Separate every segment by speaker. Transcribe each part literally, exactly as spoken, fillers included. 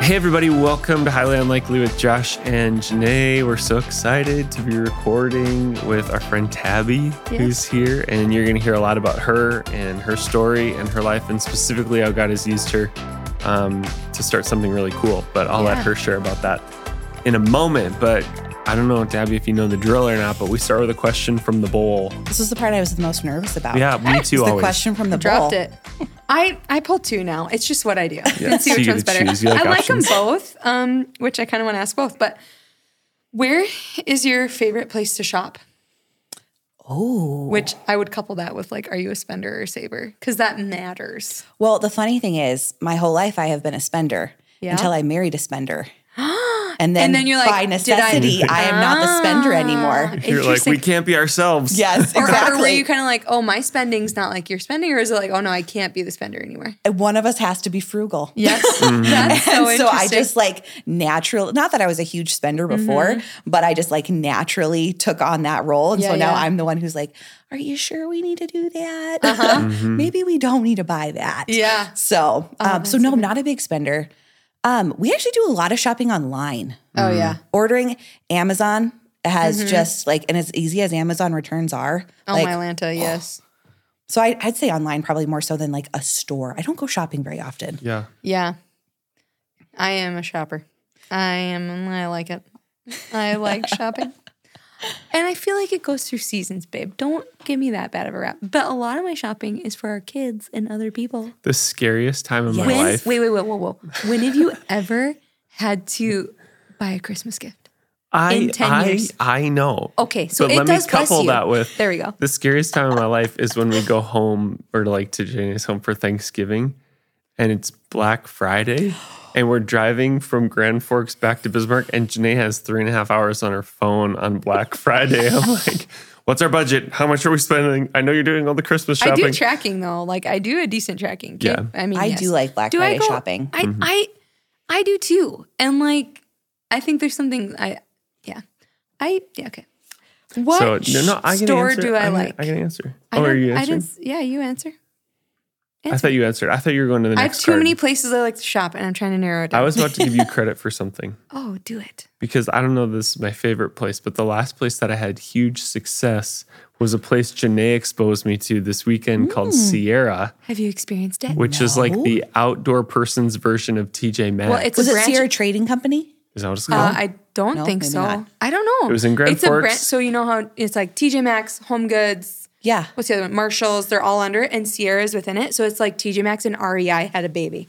Speaker 1: Hey everybody, welcome to Highly Unlikely with Josh and Janae. We're so excited to be recording with our friend Tabby, yes. who's here, and you're going to hear a lot about her and her story and her life, and specifically how God has used her um, to start something really cool. But I'll yeah. let her share about that in a moment. But I don't know, Tabby, if you know the drill or not, but we start with a question from the bowl.
Speaker 2: This is the part I was the most nervous about.
Speaker 1: Yeah, me too.
Speaker 2: It's
Speaker 1: always.
Speaker 2: The question from the
Speaker 3: Dropped
Speaker 2: bowl.
Speaker 3: it. I, I pull two now. It's just what I do.
Speaker 1: Yeah.
Speaker 3: Let's see
Speaker 1: So
Speaker 3: which
Speaker 1: you
Speaker 3: one's
Speaker 1: get to
Speaker 3: better.
Speaker 1: choose. You like
Speaker 3: I like
Speaker 1: options?
Speaker 3: them both, um, which I kind of want to ask both. But where is your favorite place to shop?
Speaker 2: Oh.
Speaker 3: Which I would couple that with like, are you a spender or saver? Because that matters.
Speaker 2: Well, the funny thing is, my whole life I have been a spender
Speaker 3: Yeah.
Speaker 2: until I married a spender. And then,
Speaker 3: And then you're like,
Speaker 2: by
Speaker 3: did
Speaker 2: necessity,
Speaker 3: I-
Speaker 2: I, am not the spender anymore.
Speaker 1: You're like, we can't be ourselves.
Speaker 2: Yes,
Speaker 3: Or,
Speaker 2: exactly.
Speaker 3: or were you kind of like, oh, my spending's not like your spending? Or is it like, oh, no, I can't be the spender anymore?
Speaker 2: One of us has to be frugal.
Speaker 3: Yes. That's so
Speaker 2: And so I
Speaker 3: interesting.
Speaker 2: just like natural, not that I was a huge spender before, mm-hmm. but I just like naturally took on that role. And
Speaker 3: Yeah,
Speaker 2: so now
Speaker 3: yeah.
Speaker 2: I'm the one who's like, are you sure we need to do that?
Speaker 3: Uh-huh.
Speaker 1: Mm-hmm.
Speaker 2: Maybe we don't need to buy that.
Speaker 3: Yeah.
Speaker 2: So,
Speaker 3: Oh,
Speaker 2: um, so
Speaker 3: that's
Speaker 2: no,
Speaker 3: so
Speaker 2: I'm
Speaker 3: good.
Speaker 2: not a big spender. Um, we actually do a lot of shopping online.
Speaker 3: Oh, yeah.
Speaker 2: Ordering Amazon has just like, and as easy as Amazon returns are.
Speaker 3: Oh,
Speaker 2: like,
Speaker 3: my Lanta, yes.
Speaker 2: So I, I'd say online probably more so than like a store. I don't go shopping very often.
Speaker 1: Yeah.
Speaker 3: Yeah. I am a shopper. I am, and I like it. I like shopping. And I feel like it goes through seasons, babe. Don't give me that bad of a rap. But a lot of my shopping is for our kids and other people.
Speaker 1: The scariest time of my
Speaker 3: When,
Speaker 1: life.
Speaker 3: wait, wait, wait, whoa, whoa. When have you ever had to buy a Christmas gift?
Speaker 1: I,
Speaker 3: in ten
Speaker 1: I,
Speaker 3: years.
Speaker 1: I know.
Speaker 3: Okay, so
Speaker 1: but
Speaker 3: it
Speaker 1: let
Speaker 3: does
Speaker 1: me
Speaker 3: bless
Speaker 1: couple
Speaker 3: you.
Speaker 1: that with
Speaker 3: There we go.
Speaker 1: the scariest time of my life is when we go home or like to Jane's home for Thanksgiving and it's Black Friday and we're driving from Grand Forks back to Bismarck and Janae has three and a half hours on her phone on Black Friday. I'm like, what's our budget? How much are we spending? I know you're doing all the Christmas
Speaker 3: I
Speaker 1: shopping.
Speaker 3: do tracking though. Like I do a decent tracking. Okay?
Speaker 1: Yeah.
Speaker 3: I mean,
Speaker 2: I
Speaker 3: yes.
Speaker 2: do like Black
Speaker 3: Do
Speaker 2: Friday
Speaker 3: I go,
Speaker 2: shopping.
Speaker 3: I,
Speaker 1: Mm-hmm.
Speaker 3: I I do too. And like I think there's something I yeah. I yeah, okay. What
Speaker 1: so, no, no, I can
Speaker 3: store
Speaker 1: answer.
Speaker 3: do I,
Speaker 1: I can,
Speaker 3: like?
Speaker 1: I can answer.
Speaker 3: I
Speaker 1: Oh, are
Speaker 3: don't-
Speaker 1: you
Speaker 3: I
Speaker 1: answering?
Speaker 3: didn't, yeah, you answer.
Speaker 1: I
Speaker 3: answer.
Speaker 1: thought you answered. I thought you were going to the
Speaker 3: I have
Speaker 1: next
Speaker 3: too
Speaker 1: card.
Speaker 3: many places I like to shop and I'm trying to narrow it down.
Speaker 1: I was about to give you credit for something.
Speaker 3: Oh, do it.
Speaker 1: Because I don't know this is my favorite place, but the last place that I had huge success was a place Janae exposed me to this weekend called Sierra,
Speaker 3: Have you experienced it?
Speaker 1: which is like the outdoor person's version of T J Maxx.
Speaker 3: Well, it's
Speaker 2: Was
Speaker 3: a
Speaker 2: it
Speaker 3: branch.
Speaker 2: Sierra Trading Company?
Speaker 1: is that what it's
Speaker 3: Uh,
Speaker 1: called?
Speaker 3: I don't
Speaker 2: No,
Speaker 3: think
Speaker 2: maybe
Speaker 3: so.
Speaker 2: not.
Speaker 3: I don't know.
Speaker 1: It was in Grand
Speaker 3: it's A brand,
Speaker 1: Forks.
Speaker 3: so you know how it's like T J Maxx, Home Goods,
Speaker 2: Yeah.
Speaker 3: what's the other one? Marshalls, they're all under it, and Sierra's within it. So it's like T J Maxx and R E I had a baby.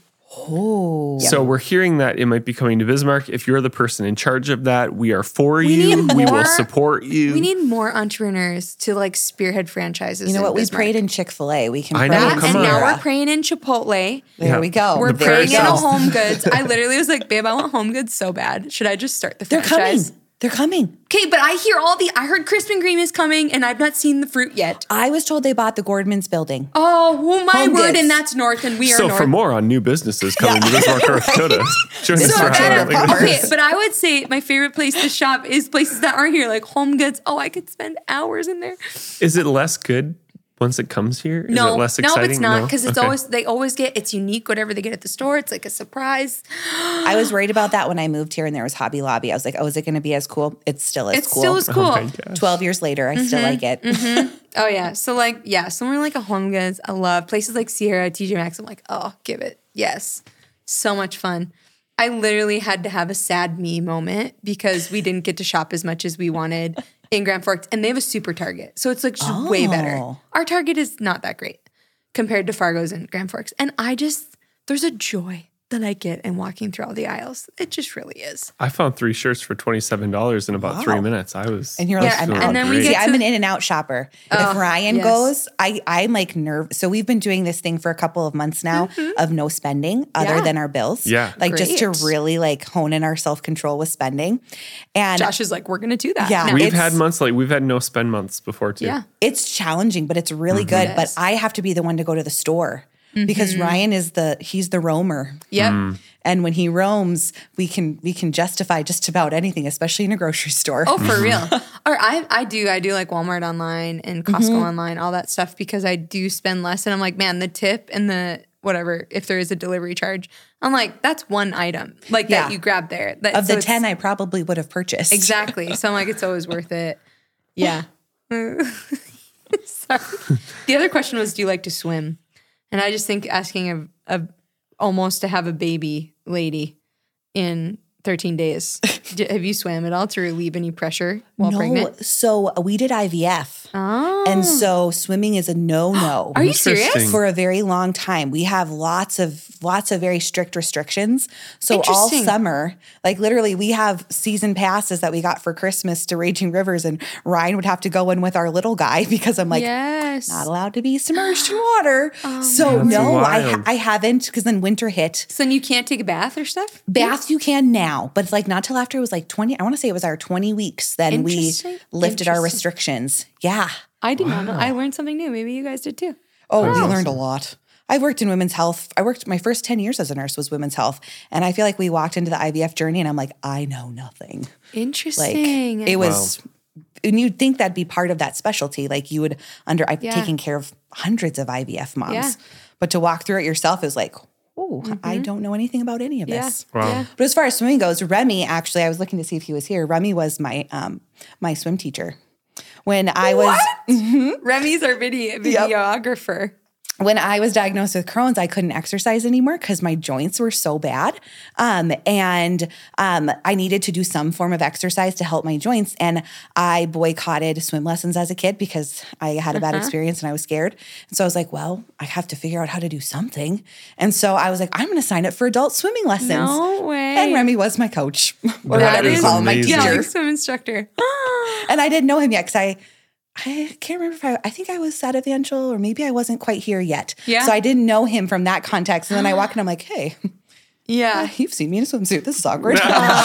Speaker 2: Oh.
Speaker 1: So we're hearing that it might be coming to Bismarck. If you're the person in charge of that, we are for
Speaker 3: We
Speaker 1: you.
Speaker 3: need
Speaker 1: We will
Speaker 3: more-
Speaker 1: support you.
Speaker 3: We need more entrepreneurs to like spearhead franchises.
Speaker 2: You know
Speaker 3: in
Speaker 2: what? We
Speaker 3: Bismarck.
Speaker 2: prayed in Chick-fil-A. We can
Speaker 1: I
Speaker 2: pray
Speaker 1: know,
Speaker 2: in
Speaker 3: That,
Speaker 1: come
Speaker 3: and
Speaker 1: on.
Speaker 3: now
Speaker 2: Sierra.
Speaker 3: we're praying in Chipotle.
Speaker 2: There
Speaker 1: Yeah.
Speaker 2: we go.
Speaker 3: We're
Speaker 1: There
Speaker 3: praying
Speaker 1: it
Speaker 3: in a
Speaker 1: goes.
Speaker 3: Home Goods. I literally was like, babe, I want Home Goods so bad. Should I just start the
Speaker 2: They're
Speaker 3: franchise?
Speaker 2: coming. They're coming.
Speaker 3: Okay, but I hear all the. I heard Krispy Kreme is coming, and I've not seen the fruit yet.
Speaker 2: I was told they bought the Gordman's building.
Speaker 3: Oh, oh my
Speaker 2: Home
Speaker 3: word!
Speaker 2: Goods.
Speaker 3: And that's north, and we are
Speaker 1: so
Speaker 3: north.
Speaker 1: for more on new businesses coming to Bismarck, North Dakota, join us
Speaker 2: So
Speaker 1: for
Speaker 2: that-
Speaker 1: Highly
Speaker 2: that-
Speaker 1: Unlikely.
Speaker 2: okay,
Speaker 3: Okay, but I would say my favorite place to shop is places that aren't here, like Home Goods. Oh, I could spend hours in there.
Speaker 1: Is it less good once it comes here? Is
Speaker 3: No,
Speaker 1: it less
Speaker 3: no,
Speaker 1: exciting?
Speaker 3: it's not because it's
Speaker 1: Okay.
Speaker 3: always they always get it's unique. Whatever they get at the store, it's like a surprise.
Speaker 2: I was worried about that when I moved here and there was Hobby Lobby. I was like, oh, is it going to be as cool? It still is
Speaker 3: It's
Speaker 2: cool.
Speaker 3: still as cool.
Speaker 1: my gosh.
Speaker 2: twelve years later, I still like it.
Speaker 3: Oh yeah, so like yeah, somewhere like a Home Goods, I love places like Sierra, T J Maxx. I'm like, oh, give it, yes, so much fun. I literally had to have a sad me moment because we didn't get to shop as much as we wanted in Grand Forks, and they have a super Target, so it's like just way better.
Speaker 2: Oh.
Speaker 3: Our Target is not that great compared to Fargo's and Grand Forks, and I just there's a joy that I get in walking through all the aisles. It just really is.
Speaker 1: I found three shirts for twenty-seven dollars in about
Speaker 2: Wow.
Speaker 1: three minutes. I was.
Speaker 2: And you're
Speaker 1: I
Speaker 2: like,
Speaker 1: was
Speaker 2: I'm
Speaker 1: feeling
Speaker 2: out.
Speaker 3: and then we
Speaker 1: great.
Speaker 3: get
Speaker 2: See,
Speaker 3: to-
Speaker 2: I'm an in and out shopper.
Speaker 3: Oh,
Speaker 2: if Ryan
Speaker 3: yes.
Speaker 2: goes, I, I'm like nervous. So we've been doing this thing for a couple of months now of no spending other
Speaker 3: Yeah.
Speaker 2: than our bills.
Speaker 1: Yeah.
Speaker 2: Like just to
Speaker 3: Great.
Speaker 2: really like hone in our self-control with spending. And
Speaker 3: Josh is like, we're gonna do that.
Speaker 2: Yeah.
Speaker 3: now.
Speaker 1: We've
Speaker 2: it's-
Speaker 1: had months like we've had no spend months before too.
Speaker 3: yeah.
Speaker 2: it's challenging, but it's really
Speaker 1: Mm-hmm.
Speaker 2: good.
Speaker 3: It
Speaker 2: But
Speaker 3: is.
Speaker 2: I have to be the one to go to the store because Ryan is the, he's the roamer.
Speaker 3: Yep.
Speaker 1: Mm.
Speaker 2: And when he roams, we can we can justify just about anything, especially in a grocery store.
Speaker 3: Oh, for real. Or I, I do. I do like Walmart online and Costco online, all that stuff because I do spend less. And I'm like, man, the tip and the whatever, if there is a delivery charge. I'm like, that's one item like
Speaker 2: Yeah.
Speaker 3: that you grab there. That,
Speaker 2: Of
Speaker 3: so
Speaker 2: the
Speaker 3: it's-
Speaker 2: ten, I probably would have purchased.
Speaker 3: Exactly. So I'm like, it's always worth it. Yeah. Sorry. The other question was, do you like to swim? And I just think asking a, a almost to have a baby lady in thirteen days. D- have you swam at all to relieve any pressure while
Speaker 2: no,
Speaker 3: pregnant?
Speaker 2: so we did I V F.
Speaker 3: Oh.
Speaker 2: And so swimming is a no-no.
Speaker 3: Are you serious?
Speaker 1: Interesting.
Speaker 2: For a very long time. We have lots of lots of very strict restrictions. So all
Speaker 3: Interesting.
Speaker 2: summer, like literally we have season passes that we got for Christmas to Raging Rivers, and Ryan would have to go in with our little guy because I'm like,
Speaker 3: yes.
Speaker 2: not allowed to be submerged in water. so
Speaker 1: That's
Speaker 2: no, I,
Speaker 1: wild.
Speaker 2: I haven't, because then winter hit.
Speaker 3: So then you can't take a bath or stuff?
Speaker 2: Bath you can now, but it's like not till after it was like twenty. I want to say it was our twenty weeks. Then we
Speaker 3: Interesting.
Speaker 2: lifted our
Speaker 3: Interesting.
Speaker 2: restrictions. Yeah.
Speaker 3: I did not know. I learned something new. Maybe you guys did too.
Speaker 2: Oh, we
Speaker 1: awesome.
Speaker 2: learned a lot. I've worked in women's health. I worked my first ten years as a nurse was women's health. And I feel like we walked into the I V F journey and I'm like, I know nothing. Like
Speaker 3: Interesting.
Speaker 2: it was, and you'd think that'd be part of that specialty. Like you would under, I've
Speaker 3: Yeah.
Speaker 2: taken care of hundreds of I V F moms,
Speaker 3: Yeah.
Speaker 2: but to walk through it yourself is like, oh, I don't know anything about any of
Speaker 3: yeah.
Speaker 2: this.
Speaker 1: Wow.
Speaker 3: Yeah.
Speaker 2: But as far as swimming goes, Remy, actually, I was looking to see if he was here. Remy was my, um, my swim teacher. When I was,
Speaker 3: Remy's our video videographer.
Speaker 2: when I was diagnosed with Crohn's, I couldn't exercise anymore because my joints were so bad. Um, and um, I needed to do some form of exercise to help my joints. And I boycotted swim lessons as a kid because I had a bad experience and I was scared. And so I was like, well, I have to figure out how to do something. And so I was like, I'm going to sign up for adult swimming lessons.
Speaker 3: No way.
Speaker 2: And Remy was my coach or
Speaker 1: That
Speaker 2: whatever you
Speaker 1: is
Speaker 2: call him, my
Speaker 1: amazing.
Speaker 3: Yeah,
Speaker 2: teacher.
Speaker 3: like swim instructor.
Speaker 2: And I didn't know him yet because I, I can't remember if I, I think I was at Evangel or maybe I wasn't quite here yet.
Speaker 3: Yeah.
Speaker 2: So I didn't know him from that context. And then I walk in, I'm like, hey,
Speaker 3: Yeah.
Speaker 2: you've seen me in a swimsuit. This is awkward.
Speaker 3: Oh,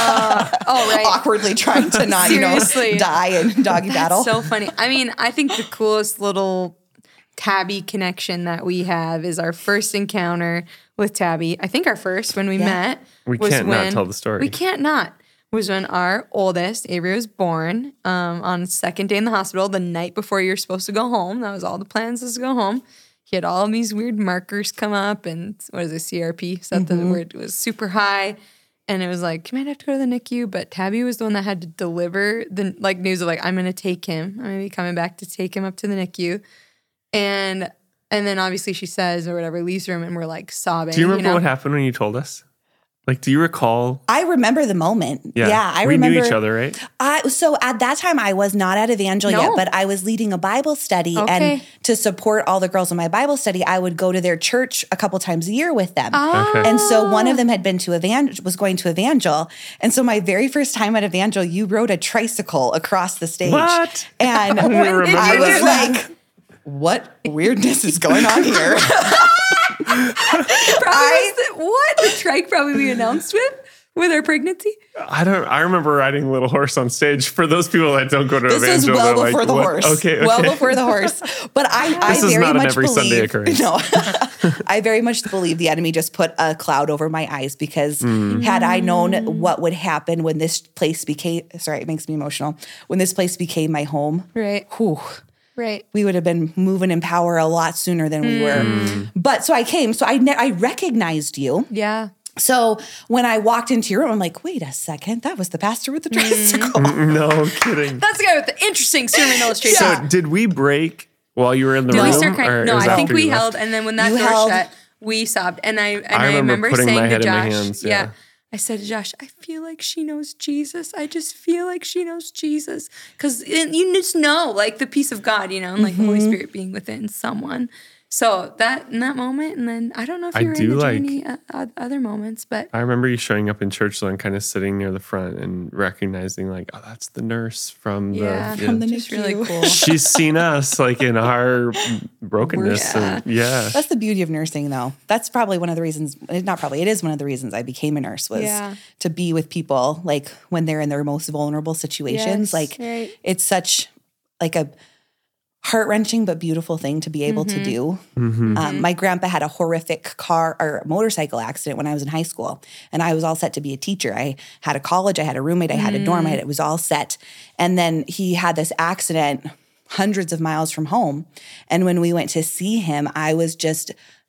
Speaker 3: right.
Speaker 2: Awkwardly trying to not, you
Speaker 3: Seriously.
Speaker 2: know, die in doggy battle.
Speaker 3: So funny. I mean, I think the coolest little Tabby connection that we have is our first encounter with Tabby. I think our first when we met.
Speaker 1: We
Speaker 3: was
Speaker 1: can't not
Speaker 3: when-
Speaker 1: tell the story.
Speaker 3: We can't not. Was when our oldest, Avery, was born um, on the second day in the hospital, the night before you're supposed to go home. That was all the plans was to go home. He had all of these weird markers come up and what is it, C R P, set the where it was super high. And it was like, you might have to go to the N I C U. But Tabby was the one that had to deliver the like news of like, I'm going to take him. I'm going to be coming back to take him up to the N I C U. And and then obviously she says or whatever, leaves the room and we're like sobbing.
Speaker 1: Do you remember
Speaker 3: know?
Speaker 1: what happened when you told us? Like, do you recall?
Speaker 2: I remember the moment.
Speaker 1: Yeah,
Speaker 2: Yeah, I
Speaker 1: we
Speaker 2: remember.
Speaker 1: knew each other, right?
Speaker 2: I, so at that time, I was not at Evangel
Speaker 3: No.
Speaker 2: yet, but I was leading a Bible study.
Speaker 3: Okay.
Speaker 2: And to support all the girls in my Bible study, I would go to their church a couple times a year with them.
Speaker 3: Oh.
Speaker 1: Okay.
Speaker 2: And so one of them had been to Evangel, was going to Evangel. And so my very first time at Evangel, you rode a tricycle across the stage.
Speaker 1: What?
Speaker 2: And
Speaker 1: I remember
Speaker 2: I was
Speaker 1: that.
Speaker 2: like, what weirdness is going on here?
Speaker 3: Probably was the, what? The trike probably we announced with? With our pregnancy?
Speaker 1: I don't. I remember riding Little Horse on stage. For those people that don't go to
Speaker 2: This was
Speaker 1: Evangel,
Speaker 2: well
Speaker 1: they're
Speaker 2: before
Speaker 1: like,
Speaker 2: the
Speaker 1: what?
Speaker 2: horse.
Speaker 1: Okay, okay.
Speaker 2: Well before the horse. But I, I
Speaker 1: This is
Speaker 2: very
Speaker 1: not an
Speaker 2: much
Speaker 1: every
Speaker 2: believe,
Speaker 1: Sunday occurrence.
Speaker 2: No, I very much believe the enemy just put a cloud over my eyes because
Speaker 1: Mm.
Speaker 2: had I known what would happen when this place became, sorry, it makes me emotional. When this place became my home,
Speaker 3: Right.
Speaker 2: whew,
Speaker 3: Right.
Speaker 2: we would have been moving in power a lot sooner than we were. But so I came, so I ne- I recognized you.
Speaker 3: Yeah.
Speaker 2: So when I walked into your room, I'm like, wait a second, that was the pastor with the tricycle.
Speaker 1: No kidding.
Speaker 3: That's the guy with the interesting sermon illustration.
Speaker 1: So did we break while you were in the
Speaker 3: Did
Speaker 1: room?
Speaker 3: we start crying?
Speaker 1: or
Speaker 3: No,
Speaker 1: is
Speaker 3: I think
Speaker 1: after
Speaker 3: we
Speaker 1: you left?
Speaker 3: held, and then when that
Speaker 2: You
Speaker 3: door
Speaker 2: held.
Speaker 3: shut, we sobbed. And I and
Speaker 1: I
Speaker 3: I,
Speaker 1: remember
Speaker 3: remember,
Speaker 1: putting
Speaker 3: saying
Speaker 1: my
Speaker 3: to
Speaker 1: head in my
Speaker 3: Josh,
Speaker 1: hands,
Speaker 3: yeah.
Speaker 1: yeah.
Speaker 3: I said to Josh, I feel like she knows Jesus. I just feel like she knows Jesus. Because you just know, like the peace of God, you know, and like the Holy Spirit being within someone. So that in that moment, and then I don't know if
Speaker 1: I
Speaker 3: you were
Speaker 1: do
Speaker 3: in the
Speaker 1: like-
Speaker 3: journey uh, uh, other moments, but
Speaker 1: I remember you showing up in church though, and kind of sitting near the front and recognizing like, oh, that's the nurse from
Speaker 3: yeah,
Speaker 1: the.
Speaker 2: From the
Speaker 3: just really
Speaker 2: NICU.
Speaker 3: cool.
Speaker 1: She's seen us like in our brokenness.
Speaker 3: Yeah.
Speaker 1: And, yeah.
Speaker 2: That's the beauty of nursing, though. That's probably one of the reasons, not probably, it is one of the reasons I became a nurse was
Speaker 3: Yeah.
Speaker 2: to be with people like when they're in their most vulnerable situations.
Speaker 3: Yes,
Speaker 2: like
Speaker 3: right.
Speaker 2: it's such like a heart-wrenching but beautiful thing to be able to do. Um, my grandpa had a horrific car or motorcycle accident when I was in high school, and I was all set to be a teacher. I had a college, I had a roommate, I had a dorm, I had, it was all set. And then he had this accident hundreds of miles from home. And when we went to see him, I was just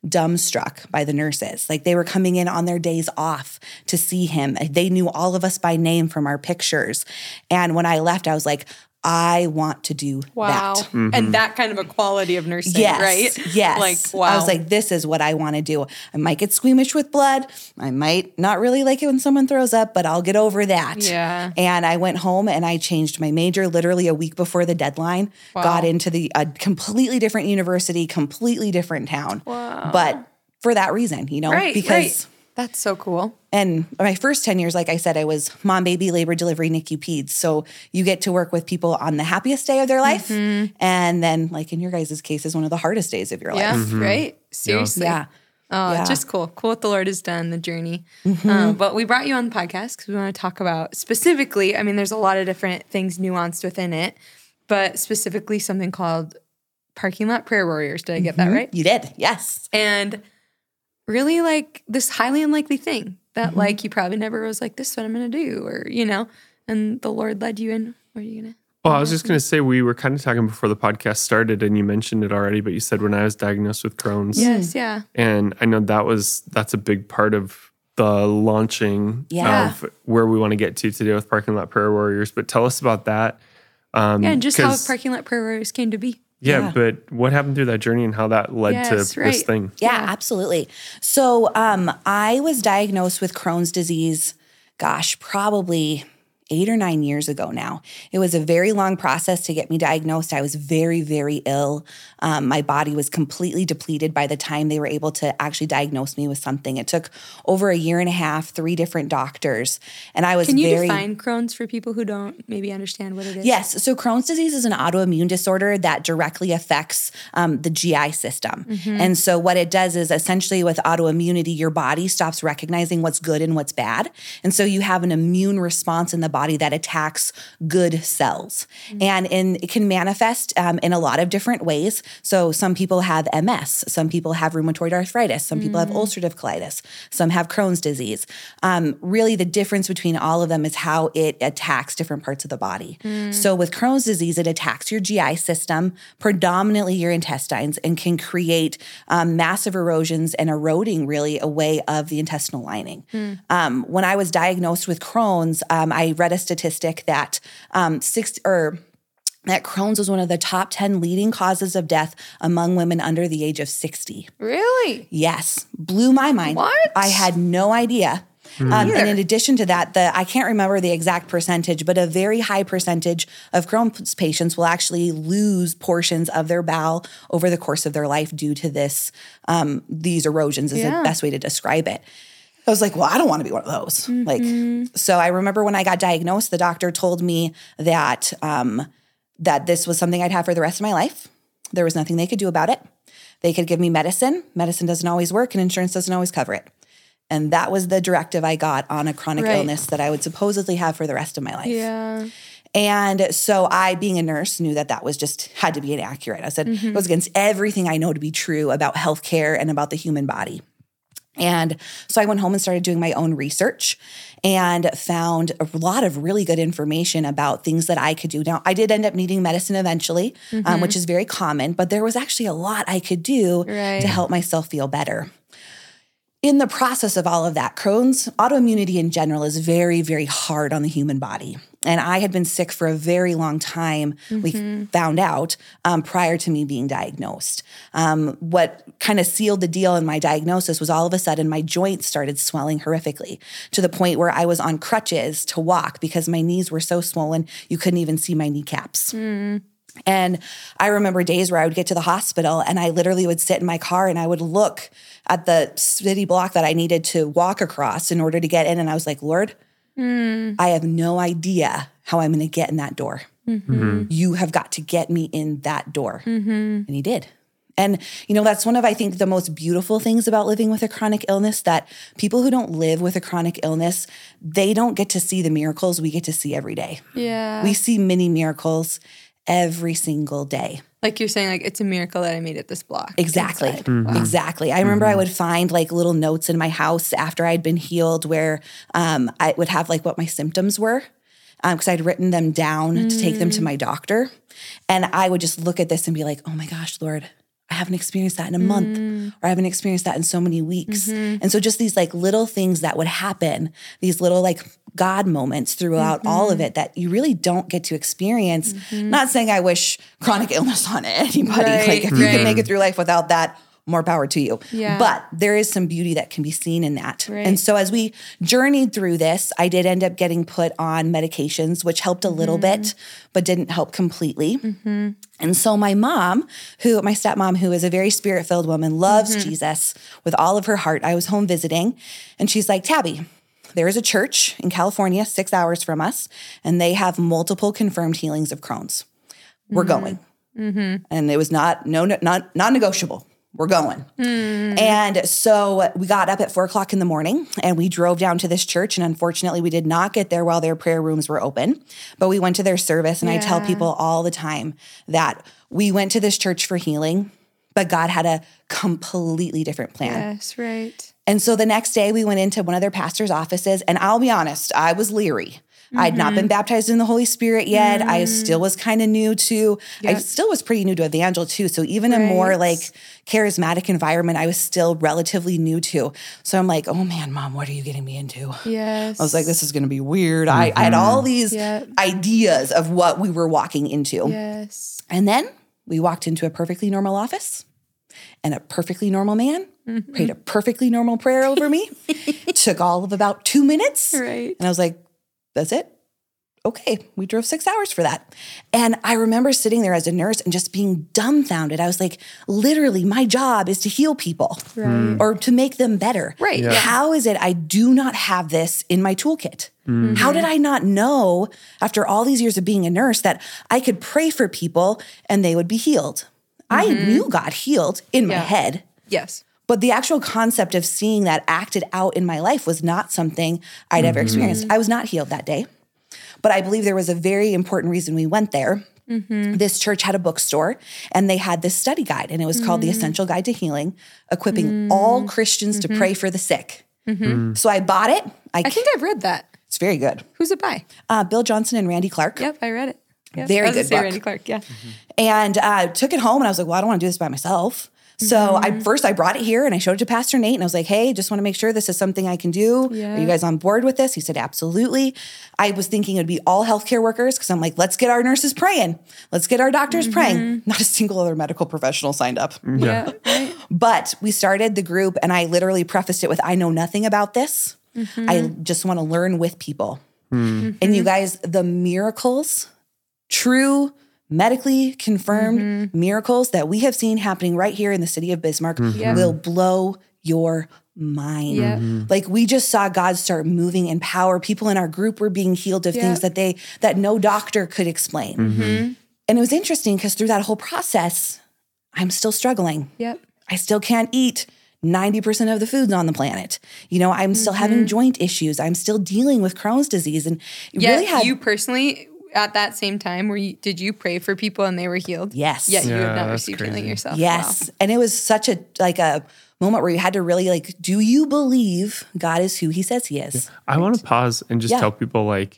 Speaker 2: dumbstruck by the nurses. Like they were coming in on their days off to see him. They knew all of us by name from our pictures. And when I left, I was like, I want to do
Speaker 3: wow.
Speaker 2: that.
Speaker 3: Mm-hmm. And that kind of a quality of nursing,
Speaker 2: yes,
Speaker 3: right?
Speaker 2: Yes.
Speaker 3: Like, wow.
Speaker 2: I was like, this is what I want to do. I might get squeamish with blood. I might not really like it when someone throws up, but I'll get over that.
Speaker 3: Yeah.
Speaker 2: And I went home and I changed my major literally a week before the deadline, wow. got into the a completely different university, completely different town.
Speaker 3: Wow.
Speaker 2: But for that reason, you know,
Speaker 3: right,
Speaker 2: because
Speaker 3: right. That's so cool.
Speaker 2: And my first ten years, like I said, I was mom, baby, labor, delivery, N I C U, peds. So you get to work with people on the happiest day of their life. Mm-hmm. And then like in your guys' case is one of the hardest days of your
Speaker 3: yeah,
Speaker 2: life.
Speaker 3: Mm-hmm. Right? Seriously.
Speaker 2: Yeah.
Speaker 3: Oh,
Speaker 2: yeah.
Speaker 3: Just cool. Cool what the Lord has done, the journey. Mm-hmm. Um, but we brought you on the podcast because we want to talk about specifically, I mean, there's a lot of different things nuanced within it, but specifically something called Parking Lot Prayer Warriors. Did I get mm-hmm. that right?
Speaker 2: You did. Yes.
Speaker 3: And really like this highly unlikely thing that mm-hmm. like you probably never was like, this is what I'm going to do, or, you know, and the Lord led you in. What are you going to?
Speaker 1: Well, I was just going to say, we were kind of talking before the podcast started and you mentioned it already, but you said when I was diagnosed with Crohn's.
Speaker 3: Yes, yeah.
Speaker 1: And I know that was, that's a big part of the launching
Speaker 2: yeah.
Speaker 1: of where we want to get to today with Parking Lot Prayer Warriors. But tell us about that. Um,
Speaker 3: yeah, and just how Parking Lot Prayer Warriors came to be.
Speaker 1: Yeah,
Speaker 2: yeah,
Speaker 1: but what happened through that journey and how that led
Speaker 3: yes,
Speaker 1: to
Speaker 3: right.
Speaker 1: this thing?
Speaker 2: Yeah, yeah, absolutely. So um, I was diagnosed with Crohn's disease, gosh, probably eight or nine years ago now. It was a very long process to get me diagnosed. I was very, very ill. Um, my body was completely depleted by the time they were able to actually diagnose me with something. It took over a year and a half, three different doctors. And I was
Speaker 3: Can you
Speaker 2: very,
Speaker 3: define Crohn's for people who don't maybe understand what it is?
Speaker 2: Yes. So Crohn's disease is an autoimmune disorder that directly affects um, the G I system. Mm-hmm. And so what it does is essentially with autoimmunity, your body stops recognizing what's good and what's bad. And so you have an immune response in the body that attacks good cells. Mm-hmm. And in, it can manifest um, in a lot of different ways. So some people have M S, some people have rheumatoid arthritis, some people mm-hmm. have ulcerative colitis, some have Crohn's disease. Um, really the difference between all of them is how it attacks different parts of the body. Mm-hmm. So with Crohn's disease, it attacks your G I system, predominantly your intestines, and can create um, massive erosions and eroding really away of the intestinal lining. Mm-hmm. Um, when I was diagnosed with Crohn's, um, I read a statistic that um, six or that Crohn's was one of the top ten leading causes of death among women under the age of sixty.
Speaker 3: Really?
Speaker 2: Yes. Blew my mind.
Speaker 3: What?
Speaker 2: I had no idea. Mm. Um, and in addition to that, the I can't remember the exact percentage, but a very high percentage of Crohn's patients will actually lose portions of their bowel over the course of their life due to this. Um, these erosions is yeah. the best way to describe it. I was like, well, I don't want to be one of those. Mm-hmm. Like, so I remember when I got diagnosed, the doctor told me that um, that this was something I'd have for the rest of my life. There was nothing they could do about it. They could give me medicine. Medicine doesn't always work, and insurance doesn't always cover it. And that was the directive I got on a chronic right. illness that I would supposedly have for the rest of my life.
Speaker 3: Yeah.
Speaker 2: And so I, being a nurse, knew that that was just had to be inaccurate. I said mm-hmm. it was against everything I know to be true about healthcare and about the human body. And so I went home and started doing my own research and found a lot of really good information about things that I could do. Now, I did end up needing medicine eventually, mm-hmm. um, which is very common, but there was actually a lot I could do right. to help myself feel better. In the process of all of that, Crohn's, autoimmunity in general is very, very hard on the human body. And I had been sick for a very long time, mm-hmm. we found out, um, prior to me being diagnosed. Um, what kind of sealed the deal in my diagnosis was all of a sudden my joints started swelling horrifically to the point where I was on crutches to walk because my knees were so swollen you couldn't even see my kneecaps. Mm. And I remember days where I would get to the hospital and I literally would sit in my car and I would look at the city block that I needed to walk across in order to get in. And I was like, Lord, mm. I have no idea how I'm going to get in that door. Mm-hmm. You have got to get me in that door. Mm-hmm. And he did. And, you know, that's one of, I think, the most beautiful things about living with a chronic illness, that people who don't live with a chronic illness, they don't get to see the miracles we get to see every day.
Speaker 3: Yeah.
Speaker 2: We see mini miracles every single day.
Speaker 3: Like you're saying, like, it's a miracle that I made it this block.
Speaker 2: Exactly. Mm-hmm. Exactly. I remember mm-hmm. I would find like little notes in my house after I'd been healed where um, I would have like what my symptoms were because um, I'd written them down mm. to take them to my doctor. And I would just look at this and be like, oh my gosh, Lord, I haven't experienced that in a month,
Speaker 3: Mm.
Speaker 2: or I haven't experienced that in so many weeks. And so just these like little things that would happen, these little like God moments throughout all of it that you really don't get to experience. Not saying I wish chronic illness on anybody.
Speaker 3: Right,
Speaker 2: Like if you
Speaker 3: right.
Speaker 2: can make it through life without that, more power to you.
Speaker 3: Yeah.
Speaker 2: But there is some beauty that can be seen in that.
Speaker 3: Right.
Speaker 2: And so as we journeyed through this, I did end up getting put on medications, which helped a little bit, but didn't help completely. And so my mom, who, my stepmom, who is a very spirit-filled woman, loves Jesus with all of her heart. I was home visiting, and she's like, Tabby, there is a church in California, six hours from us, and they have multiple confirmed healings of Crohn's. We're going. And it was not, no, no not, non-negotiable. We're going.
Speaker 3: Mm.
Speaker 2: And so we got up at four o'clock in the morning and we drove down to this church. And unfortunately, we did not get there while their prayer rooms were open, but we went to their service. And I tell
Speaker 3: Yeah.
Speaker 2: people all the time that we went to this church for healing, but God had a completely different plan.
Speaker 3: Yes, right.
Speaker 2: And so the next day we went into one of their pastor's offices, and I'll be honest, I was leery. I'd not been baptized in the Holy Spirit yet. I still was kind of new to, I
Speaker 3: Yep.
Speaker 2: still was pretty new to Evangel too. So even a more
Speaker 3: Right.
Speaker 2: like charismatic environment, I was still relatively new to. So I'm like, oh man, Mom, what are you getting me into?
Speaker 3: Yes.
Speaker 2: I was like, this is going to be weird. I, I had all these
Speaker 3: Yep.
Speaker 2: ideas of what we were walking into.
Speaker 3: Yes.
Speaker 2: And then we walked into a perfectly normal office, and a perfectly normal man prayed a perfectly normal prayer over me. Took all of about two minutes.
Speaker 3: Right.
Speaker 2: And I was like, that's it. Okay, we drove six hours for that. And I remember sitting there as a nurse and just being dumbfounded. I was like, literally, my job is to heal people
Speaker 3: Right.
Speaker 2: or to make them better.
Speaker 3: Right. Yeah.
Speaker 2: How is it I do not have this in my toolkit? How did I not know after all these years of being a nurse that I could pray for people and they would be healed? I knew God healed in my
Speaker 3: Yeah.
Speaker 2: head.
Speaker 3: Yes.
Speaker 2: But the actual concept of seeing that acted out in my life was not something I'd ever experienced. I was not healed that day. But I believe there was a very important reason we went there. This church had a bookstore, and they had this study guide, and it was called The Essential Guide to Healing, equipping all Christians to pray for the sick. So I bought it. I,
Speaker 3: I think I've read that.
Speaker 2: it's very good.
Speaker 3: Who's it by?
Speaker 2: Uh, Bill Johnson and Randy Clark.
Speaker 3: Yep, I read it. Yep.
Speaker 2: Very
Speaker 3: I was
Speaker 2: good
Speaker 3: gonna say
Speaker 2: book.
Speaker 3: Randy Clark. Yeah.
Speaker 2: And uh, took it home, and I was like, well, I don't want to do this by myself. So I first I brought it here and I showed it to Pastor Nate, and I was like, hey, just want to make sure this is something I can do.
Speaker 3: Yeah.
Speaker 2: Are you guys on board with this? He said, absolutely. I was thinking it'd be all healthcare workers, because I'm like, let's get our nurses praying. Let's get our doctors praying. Not a single other medical professional signed up.
Speaker 3: Yeah. Right.
Speaker 2: But we started the group, and I literally prefaced it with, I know nothing about this. I just want to learn with people. And you guys, the miracles, true medically confirmed miracles that we have seen happening right here in the city of Bismarck
Speaker 3: Yeah.
Speaker 2: will blow your mind.
Speaker 3: Yeah.
Speaker 2: Like we just saw God start moving in power. People in our group were being healed of
Speaker 3: Yeah.
Speaker 2: things that they that no doctor could explain. And it was interesting because through that whole process, I'm still struggling.
Speaker 3: Yep.
Speaker 2: I still can't eat ninety percent of the foods on the planet. You know, I'm still having joint issues. I'm still dealing with Crohn's disease. And it
Speaker 3: Yeah.
Speaker 2: really had
Speaker 3: You personally, at that same time, were you, did you pray for people and they were healed?
Speaker 2: Yes.
Speaker 3: Yeah. You
Speaker 1: Yeah,
Speaker 3: have not
Speaker 1: that's
Speaker 3: received
Speaker 1: crazy.
Speaker 3: healing yourself.
Speaker 2: Yes. And it was such a like a moment where you had to really like, do you believe God is who he says he is?
Speaker 1: I want to pause and just
Speaker 2: Yeah.
Speaker 1: tell people like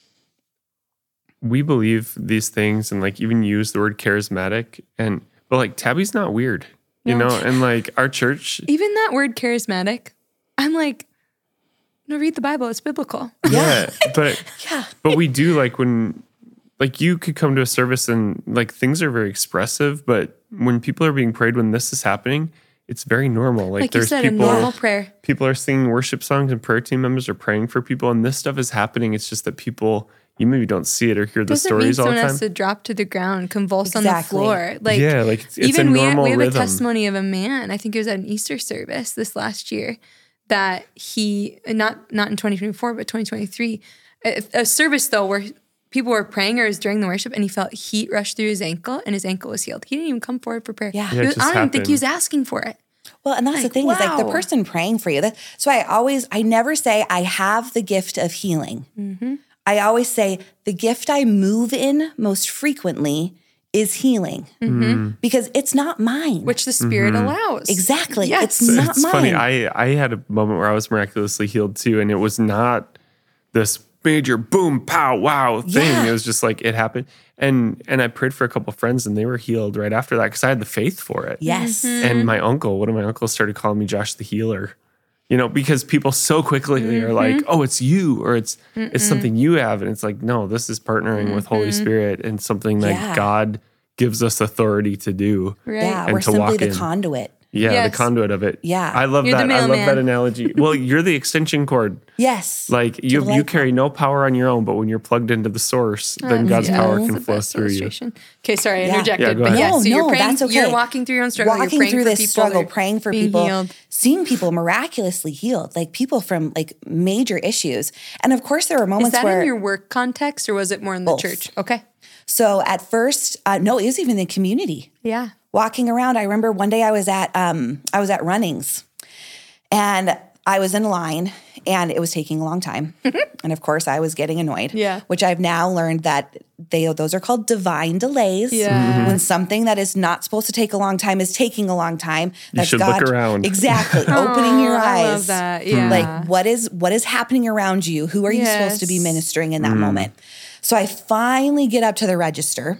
Speaker 1: we believe these things and like even use the word charismatic, and but like Tabby's not weird, you
Speaker 3: No.
Speaker 1: know, and like our church,
Speaker 3: Even that word charismatic, I'm like, no, read the Bible. It's biblical.
Speaker 1: yeah, but
Speaker 2: Yeah.
Speaker 1: but we do like when like you could come to a service and like things are very expressive, but when people are being prayed, when this is happening, it's very normal. Like,
Speaker 3: Like you
Speaker 1: there's
Speaker 3: said, a
Speaker 1: people
Speaker 3: normal prayer.
Speaker 1: people are singing worship songs and prayer team members are praying for people, and this stuff is happening. It's just that people, you maybe don't see it or hear the
Speaker 3: Doesn't mean
Speaker 1: stories all
Speaker 3: someone
Speaker 1: the
Speaker 3: has to
Speaker 1: time.
Speaker 3: drop to the ground, convulse on the
Speaker 2: Exactly.
Speaker 3: floor. Like,
Speaker 1: Yeah, like, it's- it's a
Speaker 3: even we,
Speaker 1: normal
Speaker 3: we have
Speaker 1: rhythm.
Speaker 3: a testimony of a man. I think it was at an Easter service this last year that he not not in twenty twenty-four but twenty twenty-three, a, a service though where people were praying or it was during the worship, and he felt heat rush through his ankle, and his ankle was healed. He didn't even come forward for prayer.
Speaker 2: Yeah.
Speaker 3: He
Speaker 1: Yeah, it
Speaker 3: was-
Speaker 1: just
Speaker 3: I don't even think he was
Speaker 1: happened.
Speaker 3: asking for it.
Speaker 2: Well, and that's the
Speaker 3: Like,
Speaker 2: thing is like the
Speaker 3: wow.
Speaker 2: person praying for you. That, so I always, I never say I have the gift of healing.
Speaker 3: Mm-hmm.
Speaker 2: I always say the gift I move in most frequently is healing because it's not mine.
Speaker 3: Which the Spirit
Speaker 1: Mm-hmm.
Speaker 3: allows.
Speaker 2: exactly.
Speaker 3: Yes.
Speaker 2: It's not
Speaker 1: It's
Speaker 2: mine.
Speaker 1: funny. I I had a moment where I was miraculously healed too, and it was not this major boom, pow, wow thing.
Speaker 2: Yeah.
Speaker 1: It was just like it happened. And and I prayed for a couple of friends and they were healed right after that because I had the faith for it.
Speaker 2: Yes.
Speaker 3: Mm-hmm.
Speaker 1: And my uncle, one of my uncles started calling me Josh the Healer. You know, because people so quickly mm-hmm. are like, oh, it's you or it's Mm-mm. it's something you have. And it's like, no, this is partnering mm-hmm. with Holy Spirit and something that
Speaker 2: yeah.
Speaker 1: God gives us authority to do.
Speaker 3: Right.
Speaker 2: Yeah,
Speaker 1: and
Speaker 2: we're
Speaker 1: to
Speaker 2: simply
Speaker 1: walk
Speaker 2: the
Speaker 1: in.
Speaker 2: conduit.
Speaker 1: Yeah,
Speaker 3: Yes.
Speaker 1: the conduit of it.
Speaker 2: Yeah.
Speaker 1: I love
Speaker 3: You're the
Speaker 1: that. I love
Speaker 3: mailman.
Speaker 1: that analogy. Well, you're the extension cord.
Speaker 2: Yes.
Speaker 1: Like
Speaker 2: To
Speaker 1: you
Speaker 2: the
Speaker 1: you
Speaker 2: light
Speaker 1: carry no power on your own, but when you're plugged into the source, then God's
Speaker 3: Yeah,
Speaker 1: power
Speaker 3: that's
Speaker 1: can
Speaker 3: the
Speaker 1: flow
Speaker 3: best
Speaker 1: through you.
Speaker 3: illustration. Okay, sorry, I
Speaker 2: Yeah.
Speaker 3: interjected.
Speaker 1: Yeah, go
Speaker 3: but
Speaker 1: ahead.
Speaker 3: yeah,
Speaker 2: No,
Speaker 3: so you're
Speaker 2: no,
Speaker 3: praying,
Speaker 2: that's okay.
Speaker 3: you're walking through your own struggle.
Speaker 2: Walking
Speaker 3: you're praying
Speaker 2: through
Speaker 3: for
Speaker 2: this
Speaker 3: people
Speaker 2: struggle,
Speaker 3: that are
Speaker 2: praying for
Speaker 3: being
Speaker 2: people,
Speaker 3: healed.
Speaker 2: seeing people miraculously healed, like people from like major issues. And of course, there were
Speaker 3: Is
Speaker 2: moments
Speaker 3: that
Speaker 2: where.
Speaker 3: in your work context or was it more in the
Speaker 2: Both.
Speaker 3: church? Okay.
Speaker 2: So at first, uh, no, it was even the community.
Speaker 3: Yeah.
Speaker 2: Walking around, I remember one day I was at um, I was at Runnings, and I was in line, and it was taking a long time, and of course I was getting annoyed.
Speaker 3: Yeah.
Speaker 2: Which I've now learned that they those are called divine delays.
Speaker 3: Yeah.
Speaker 2: When something that is not supposed to take a long time is taking a long time, that's
Speaker 1: should
Speaker 2: God
Speaker 1: look around.
Speaker 2: exactly opening your
Speaker 3: Oh,
Speaker 2: eyes.
Speaker 3: I love that. Yeah.
Speaker 2: Like what is what is happening around you? Who are you supposed to be
Speaker 3: Yes.
Speaker 2: ministering in that moment? So I finally get up to the register.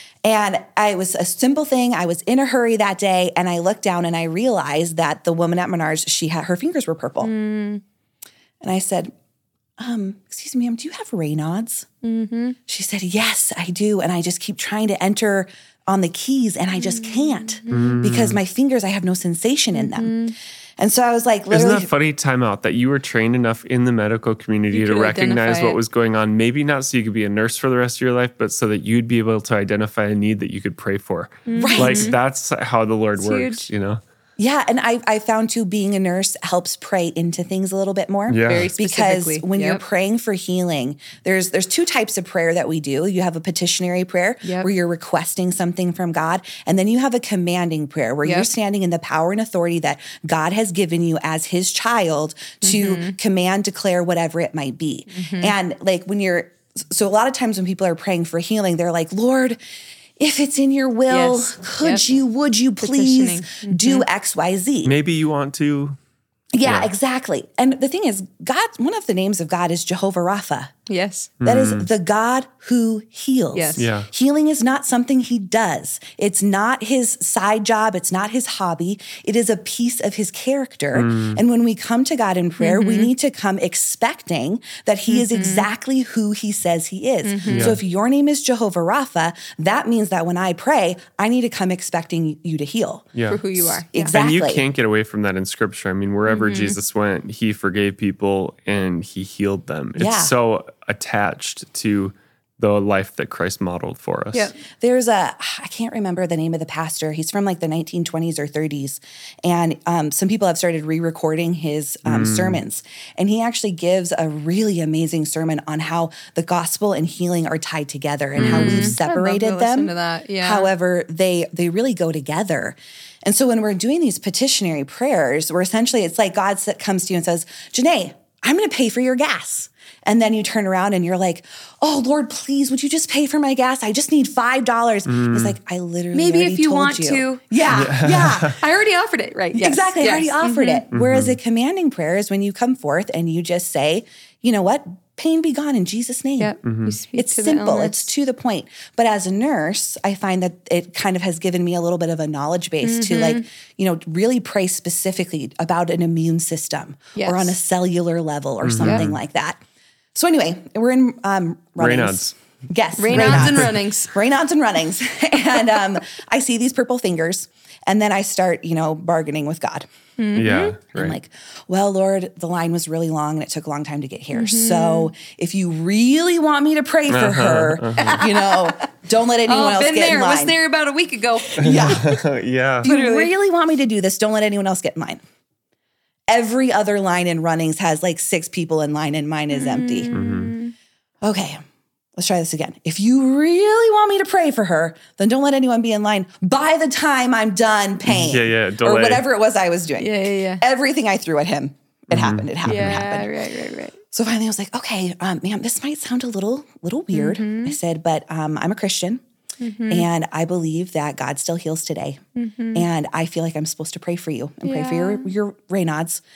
Speaker 2: And I, it was a simple thing. I was in a hurry that day, and I looked down and I realized that the woman at Menards, she had her fingers were purple.
Speaker 3: Mm.
Speaker 2: And I said, um, "Excuse me, ma'am, do you have Raynaud's?" Mm-hmm. She said, "Yes, I do." And I just keep trying to enter on the keys, and I just can't
Speaker 1: Mm.
Speaker 2: because my fingers, I have no sensation in them. And so I was like,
Speaker 1: Isn't
Speaker 2: literally,
Speaker 1: that funny? Time out. That you were trained enough in the medical community
Speaker 3: You
Speaker 1: to
Speaker 3: could
Speaker 1: recognize
Speaker 3: identify
Speaker 1: what
Speaker 3: it.
Speaker 1: was going on. Maybe not so you could be a nurse for the rest of your life, but so that you'd be able to identify a need that you could pray for.
Speaker 2: Right.
Speaker 1: Like that's how the Lord
Speaker 3: It's
Speaker 1: works.
Speaker 3: huge.
Speaker 1: You know.
Speaker 2: yeah. And I, I found too, being a nurse helps pray into things a little bit more.
Speaker 1: Yeah.
Speaker 3: Very
Speaker 2: Because
Speaker 3: specifically.
Speaker 2: when you're
Speaker 3: Yep.
Speaker 2: praying for healing, there's there's two types of prayer that we do. You have a petitionary prayer
Speaker 3: Yep.
Speaker 2: where you're requesting something from God, and then you have a commanding prayer where you're
Speaker 3: Yep.
Speaker 2: standing in the power and authority that God has given you as his child to
Speaker 3: Mm-hmm.
Speaker 2: command, declare whatever it might be. And like when you're so a lot of times when people are praying for healing, they're like, "Lord, if it's in your will,
Speaker 3: Yes.
Speaker 2: could
Speaker 3: Yep.
Speaker 2: you, would you please
Speaker 3: Petitioning.
Speaker 2: do X, Y, Z?"
Speaker 1: Maybe you want to.
Speaker 2: Yeah,
Speaker 1: Yeah.
Speaker 2: exactly. And the thing is, God, one of the names of God is Jehovah Rapha.
Speaker 3: Yes.
Speaker 2: That is the God who heals.
Speaker 3: Yes.
Speaker 1: Yeah.
Speaker 2: Healing is not something he does. It's not his side job. It's not his hobby. It is a piece of his character. And when we come to God in prayer, we need to come expecting that he is exactly who he says he is. So if your name is Jehovah Rapha, that means that when I pray, I need to come expecting you to heal.
Speaker 1: Yeah.
Speaker 3: For who you are. Yeah.
Speaker 2: Exactly.
Speaker 1: And you can't get away from that in scripture. I mean, wherever Jesus went, he forgave people and he healed them. It's
Speaker 2: Yeah.
Speaker 1: so attached to the life that Christ modeled for us.
Speaker 3: Yep.
Speaker 2: There's a, I can't remember the name of the pastor. He's from like the nineteen twenties or thirties. And um, some people have started re-recording his um, sermons. And he actually gives a really amazing sermon on how the gospel and healing are tied together and how we've separated
Speaker 3: listen
Speaker 2: them.
Speaker 3: to that. Yeah.
Speaker 2: However, they they really go together. And so when we're doing these petitionary prayers, we're essentially, it's like God sa- comes to you and says, "Janae, I'm going to pay for your gas." And then you turn around and you're like, "Oh, Lord, please, would you just pay for my gas? I just need five dollars. He's like, "I literally
Speaker 3: Maybe
Speaker 2: already
Speaker 3: if you
Speaker 2: told
Speaker 3: want
Speaker 2: you."
Speaker 3: to.
Speaker 2: Yeah, yeah.
Speaker 3: I already offered it, right? Yes.
Speaker 2: Exactly.
Speaker 3: Yes.
Speaker 2: I already offered it. Whereas a commanding prayer is when you come forth and you just say, "You know what? Pain be gone in Jesus' name."
Speaker 3: Yep. You speak
Speaker 2: It's
Speaker 3: to the
Speaker 2: simple.
Speaker 3: illness.
Speaker 2: It's to the point. But as a nurse, I find that it kind of has given me a little bit of a knowledge base to like, you know, really pray specifically about an immune system
Speaker 3: Yes.
Speaker 2: or on a cellular level or something like that. So anyway, we're in um, Runnings.
Speaker 1: Raynaud's.
Speaker 2: Yes.
Speaker 3: Raynaud's and Runnings.
Speaker 2: Raynaud's and Runnings. And um, I see these purple fingers and then I start, you know, bargaining with God.
Speaker 1: Yeah. Right.
Speaker 2: I'm like, "Well, Lord, the line was really long and it took a long time to get here. So if you really want me to pray for her, you know, don't let anyone
Speaker 3: Oh,
Speaker 2: else
Speaker 3: been
Speaker 2: get
Speaker 3: there.
Speaker 2: in line."
Speaker 3: Was there about a week ago.
Speaker 2: Yeah.
Speaker 1: yeah.
Speaker 2: If you
Speaker 3: Literally.
Speaker 2: really want me to do this, don't let anyone else get in line. Every other line in Runnings has like six people in line and mine is empty. Okay. Let's try this again. If you really want me to pray for her, then don't let anyone be in line by the time I'm done paying.
Speaker 1: Yeah, yeah,
Speaker 2: Or
Speaker 1: delay.
Speaker 2: whatever it was I was doing.
Speaker 3: Yeah, yeah, yeah.
Speaker 2: Everything I threw at him, it happened, it happened, it
Speaker 3: Yeah,
Speaker 2: happened.
Speaker 3: right, right, right.
Speaker 2: So finally I was like, "Okay, um, ma'am, this might sound a little little weird."
Speaker 3: Mm-hmm.
Speaker 2: I said, "But um, I'm a Christian and I believe that God still heals today. And I feel like I'm supposed to pray for you and pray for your, your Raynaud's.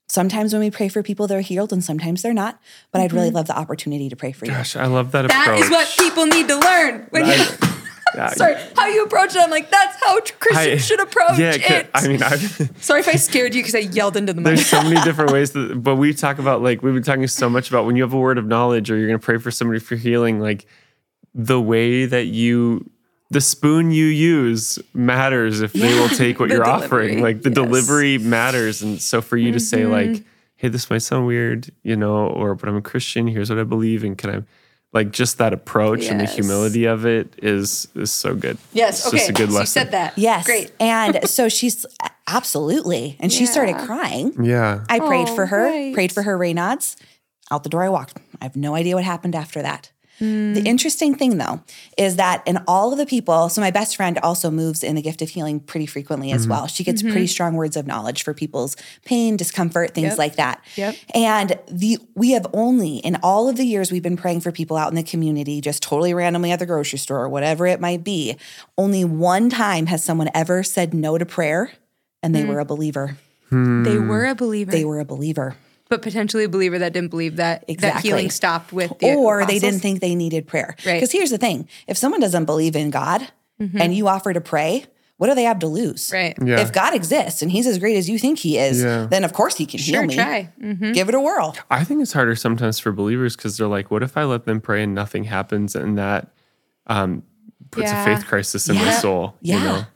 Speaker 2: sometimes when we pray for people, they're healed and sometimes they're not. But mm-hmm. I'd really love the opportunity to pray for you.
Speaker 1: Gosh, I love that,
Speaker 3: that
Speaker 1: approach.
Speaker 3: That is what people need to learn. When you,
Speaker 1: I,
Speaker 3: sorry, how you approach it, I'm like, that's how Christians I, should approach
Speaker 1: yeah,
Speaker 3: it.
Speaker 1: I mean, I,
Speaker 3: sorry if I scared you because I yelled into the mic.
Speaker 1: There's so many different ways, that, but we talk about, like, we've been talking so much about when you have a word of knowledge or you're going to pray for somebody for healing, like the way that you, the spoon you use matters if yeah, they will take what you're delivery. offering. Like the yes. delivery matters. And so for you mm-hmm. to say like, hey, this might sound weird, you know, or, but I'm a Christian, here's what I believe, and can I, like, just that approach yes. and the humility of it is is so good.
Speaker 3: Yes,
Speaker 1: it's
Speaker 3: okay.
Speaker 1: just a good
Speaker 3: so
Speaker 1: lesson.
Speaker 3: You said that.
Speaker 2: Yes.
Speaker 3: Great.
Speaker 2: And so she's, absolutely. And yeah. she started crying.
Speaker 1: Yeah.
Speaker 2: I prayed
Speaker 3: oh,
Speaker 2: for her,
Speaker 3: right.
Speaker 2: prayed for her Raynaud's. Out the door I walked. I have no idea what happened after that. Mm. The interesting thing, though, is that in all of the people, so my best friend also moves in the gift of healing pretty frequently as mm-hmm. well. She gets mm-hmm. pretty strong words of knowledge for people's pain, discomfort, things
Speaker 3: yep.
Speaker 2: like that.
Speaker 3: Yep.
Speaker 2: And the we have only, in all of the years we've been praying for people out in the community, just totally randomly at the grocery store or whatever it might be, only one time has someone ever said no to prayer, and they mm. were a believer.
Speaker 1: Hmm.
Speaker 3: They were a believer.
Speaker 2: They were a believer.
Speaker 3: But potentially a believer that didn't believe that,
Speaker 2: exactly.
Speaker 3: that healing stopped with the
Speaker 2: Or
Speaker 3: apostles.
Speaker 2: they didn't think they needed prayer.
Speaker 3: Right.
Speaker 2: Because here's the thing. If someone doesn't believe in God mm-hmm. and you offer to pray, what do they have to lose?
Speaker 3: Right.
Speaker 1: Yeah.
Speaker 2: If God exists and he's as great as you think he is, yeah. then of course he can
Speaker 3: sure,
Speaker 2: heal me.
Speaker 3: Try. Mm-hmm.
Speaker 2: Give it a whirl.
Speaker 1: I think it's harder sometimes for believers because they're like, what if I let them pray and nothing happens, and that um, puts
Speaker 3: yeah.
Speaker 1: a faith crisis in
Speaker 2: yeah.
Speaker 1: my soul?
Speaker 2: Yeah.
Speaker 1: You know?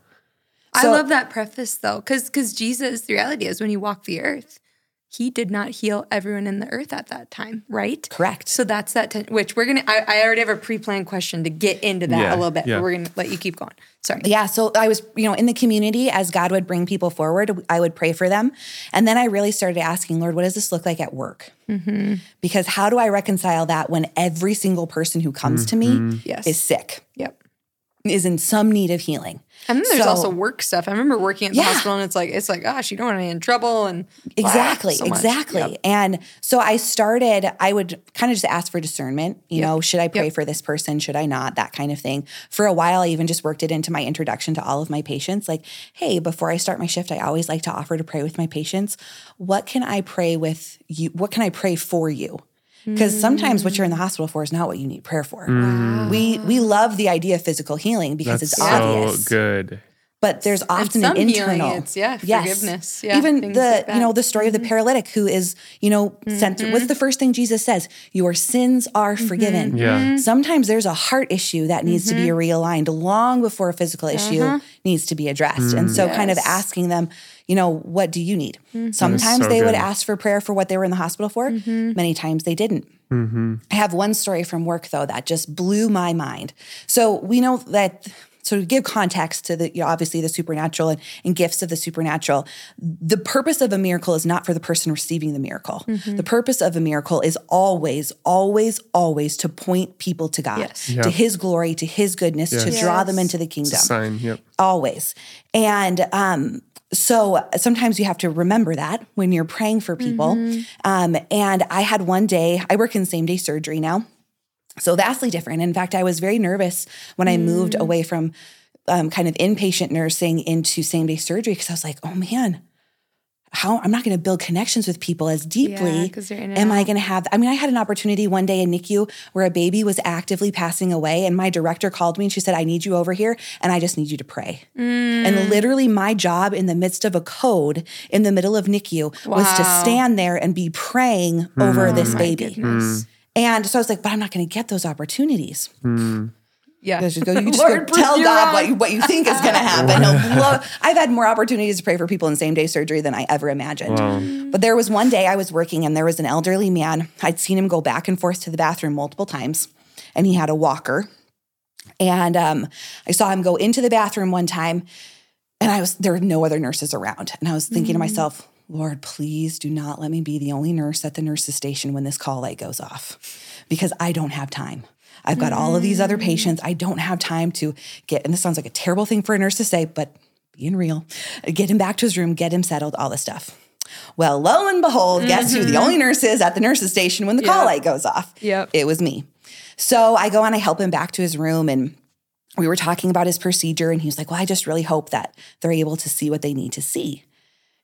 Speaker 3: I love that preface though, because because Jesus, the reality is when he walked the earth, he did not heal everyone in the earth at that time, right?
Speaker 2: Correct.
Speaker 3: So that's that, ten- which we're going to, I already have a pre-planned question to get into that
Speaker 1: yeah,
Speaker 3: a little bit,
Speaker 1: yeah.
Speaker 3: but we're going to let you keep going. Sorry.
Speaker 2: Yeah. So I was, you know, in the community, as God would bring people forward, I would pray for them. And then I really started asking, Lord, what does this look like at work? Mm-hmm. Because how do I reconcile that when every single person who comes mm-hmm. to me
Speaker 3: yes.
Speaker 2: is sick?
Speaker 3: Yep.
Speaker 2: Is in some need of healing.
Speaker 3: And then there's
Speaker 2: so,
Speaker 3: also work stuff. I remember working at the
Speaker 2: yeah.
Speaker 3: hospital, and it's like, it's like, gosh, you don't want to get in trouble. And
Speaker 2: exactly,
Speaker 3: wow, so
Speaker 2: exactly.
Speaker 3: yep.
Speaker 2: And so I started, I would kind of just ask for discernment, you
Speaker 3: yep.
Speaker 2: know, should I pray
Speaker 3: yep.
Speaker 2: for this person? Should I not? That kind of thing. For a while, I even just worked it into my introduction to all of my patients. Like, hey, before I start my shift, I always like to offer to pray with my patients. What can I pray with you? What can I pray for you? Because sometimes what you're in the hospital for is not what you need prayer for.
Speaker 3: Wow.
Speaker 2: We we love the idea of physical healing because
Speaker 1: That's
Speaker 2: it's
Speaker 1: so
Speaker 2: obvious.
Speaker 1: good.
Speaker 2: But there's often
Speaker 3: some
Speaker 2: an internal,
Speaker 3: healing, it's, yeah,
Speaker 2: yes.
Speaker 3: forgiveness, yeah,
Speaker 2: even the
Speaker 3: like
Speaker 2: you know the story
Speaker 3: mm-hmm.
Speaker 2: of the paralytic who is you know mm-hmm. sent. What's the first thing Jesus says? Your sins are
Speaker 3: mm-hmm.
Speaker 2: forgiven.
Speaker 1: Yeah.
Speaker 2: Sometimes there's a heart issue that needs mm-hmm. to be realigned long before a physical issue
Speaker 3: uh-huh.
Speaker 2: needs to be addressed. Mm-hmm. And so,
Speaker 3: yes.
Speaker 2: kind of asking them, you know, what do you need? Mm-hmm. Sometimes
Speaker 1: so
Speaker 2: they
Speaker 1: good.
Speaker 2: would ask for prayer for what they were in the hospital for.
Speaker 3: Mm-hmm.
Speaker 2: Many times they didn't.
Speaker 1: Mm-hmm.
Speaker 2: I have one story from work, though, that just blew my mind. So we know that, so to give context to the, you know, obviously the supernatural and, and gifts of the supernatural, the purpose of a miracle is not for the person receiving the miracle. Mm-hmm. The purpose of a miracle is always, always, always to point people to God,
Speaker 3: yes.
Speaker 2: to
Speaker 1: yep.
Speaker 2: his glory, to his goodness,
Speaker 1: yes.
Speaker 2: to
Speaker 3: yes.
Speaker 2: draw them into the kingdom.
Speaker 1: It's a sign, yep.
Speaker 2: Always. And, um, So sometimes you have to remember that when you're praying for people. Mm-hmm. Um, and I had one day, I work in same day surgery now, so vastly different. In fact, I was very nervous when I mm. moved away from um, kind of inpatient nursing into same day surgery because I was like, oh man, how I'm not going to build connections with people as deeply.
Speaker 3: Yeah,
Speaker 2: am I going to have, I mean, I had an opportunity one day in N I C U where a baby was actively passing away and my director called me and she said, I need you over here and I just need you to pray. Mm. And literally my job in the midst of a code in the middle of N I C U
Speaker 3: wow.
Speaker 2: was to stand there and be praying mm. over this
Speaker 3: oh
Speaker 2: baby. Mm. And so I was like, but I'm not going to get those opportunities.
Speaker 1: Mm.
Speaker 3: Yeah.
Speaker 2: You just go, you just go tell God what you, what you think is going to happen. He'll love, I've had more opportunities to pray for people in same day surgery than I ever imagined.
Speaker 1: Wow.
Speaker 2: But there was one day I was working and there was an elderly man. I'd seen him go back and forth to the bathroom multiple times and he had a walker. And um, I saw him go into the bathroom one time and I was, there were no other nurses around. And I was thinking mm-hmm. to myself, Lord, please do not let me be the only nurse at the nurse's station when this call light goes off because I don't have time. I've got mm-hmm. all of these other patients. I don't have time to get, and this sounds like a terrible thing for a nurse to say, but being real, get him back to his room, get him settled, all this stuff. Well, lo and behold, mm-hmm. guess who the only nurse is at the nurse's station when the yep. call light goes off?
Speaker 3: Yep.
Speaker 2: It was me. So I go and I help him back to his room and we were talking about his procedure and he was like, well, I just really hope that they're able to see what they need to see.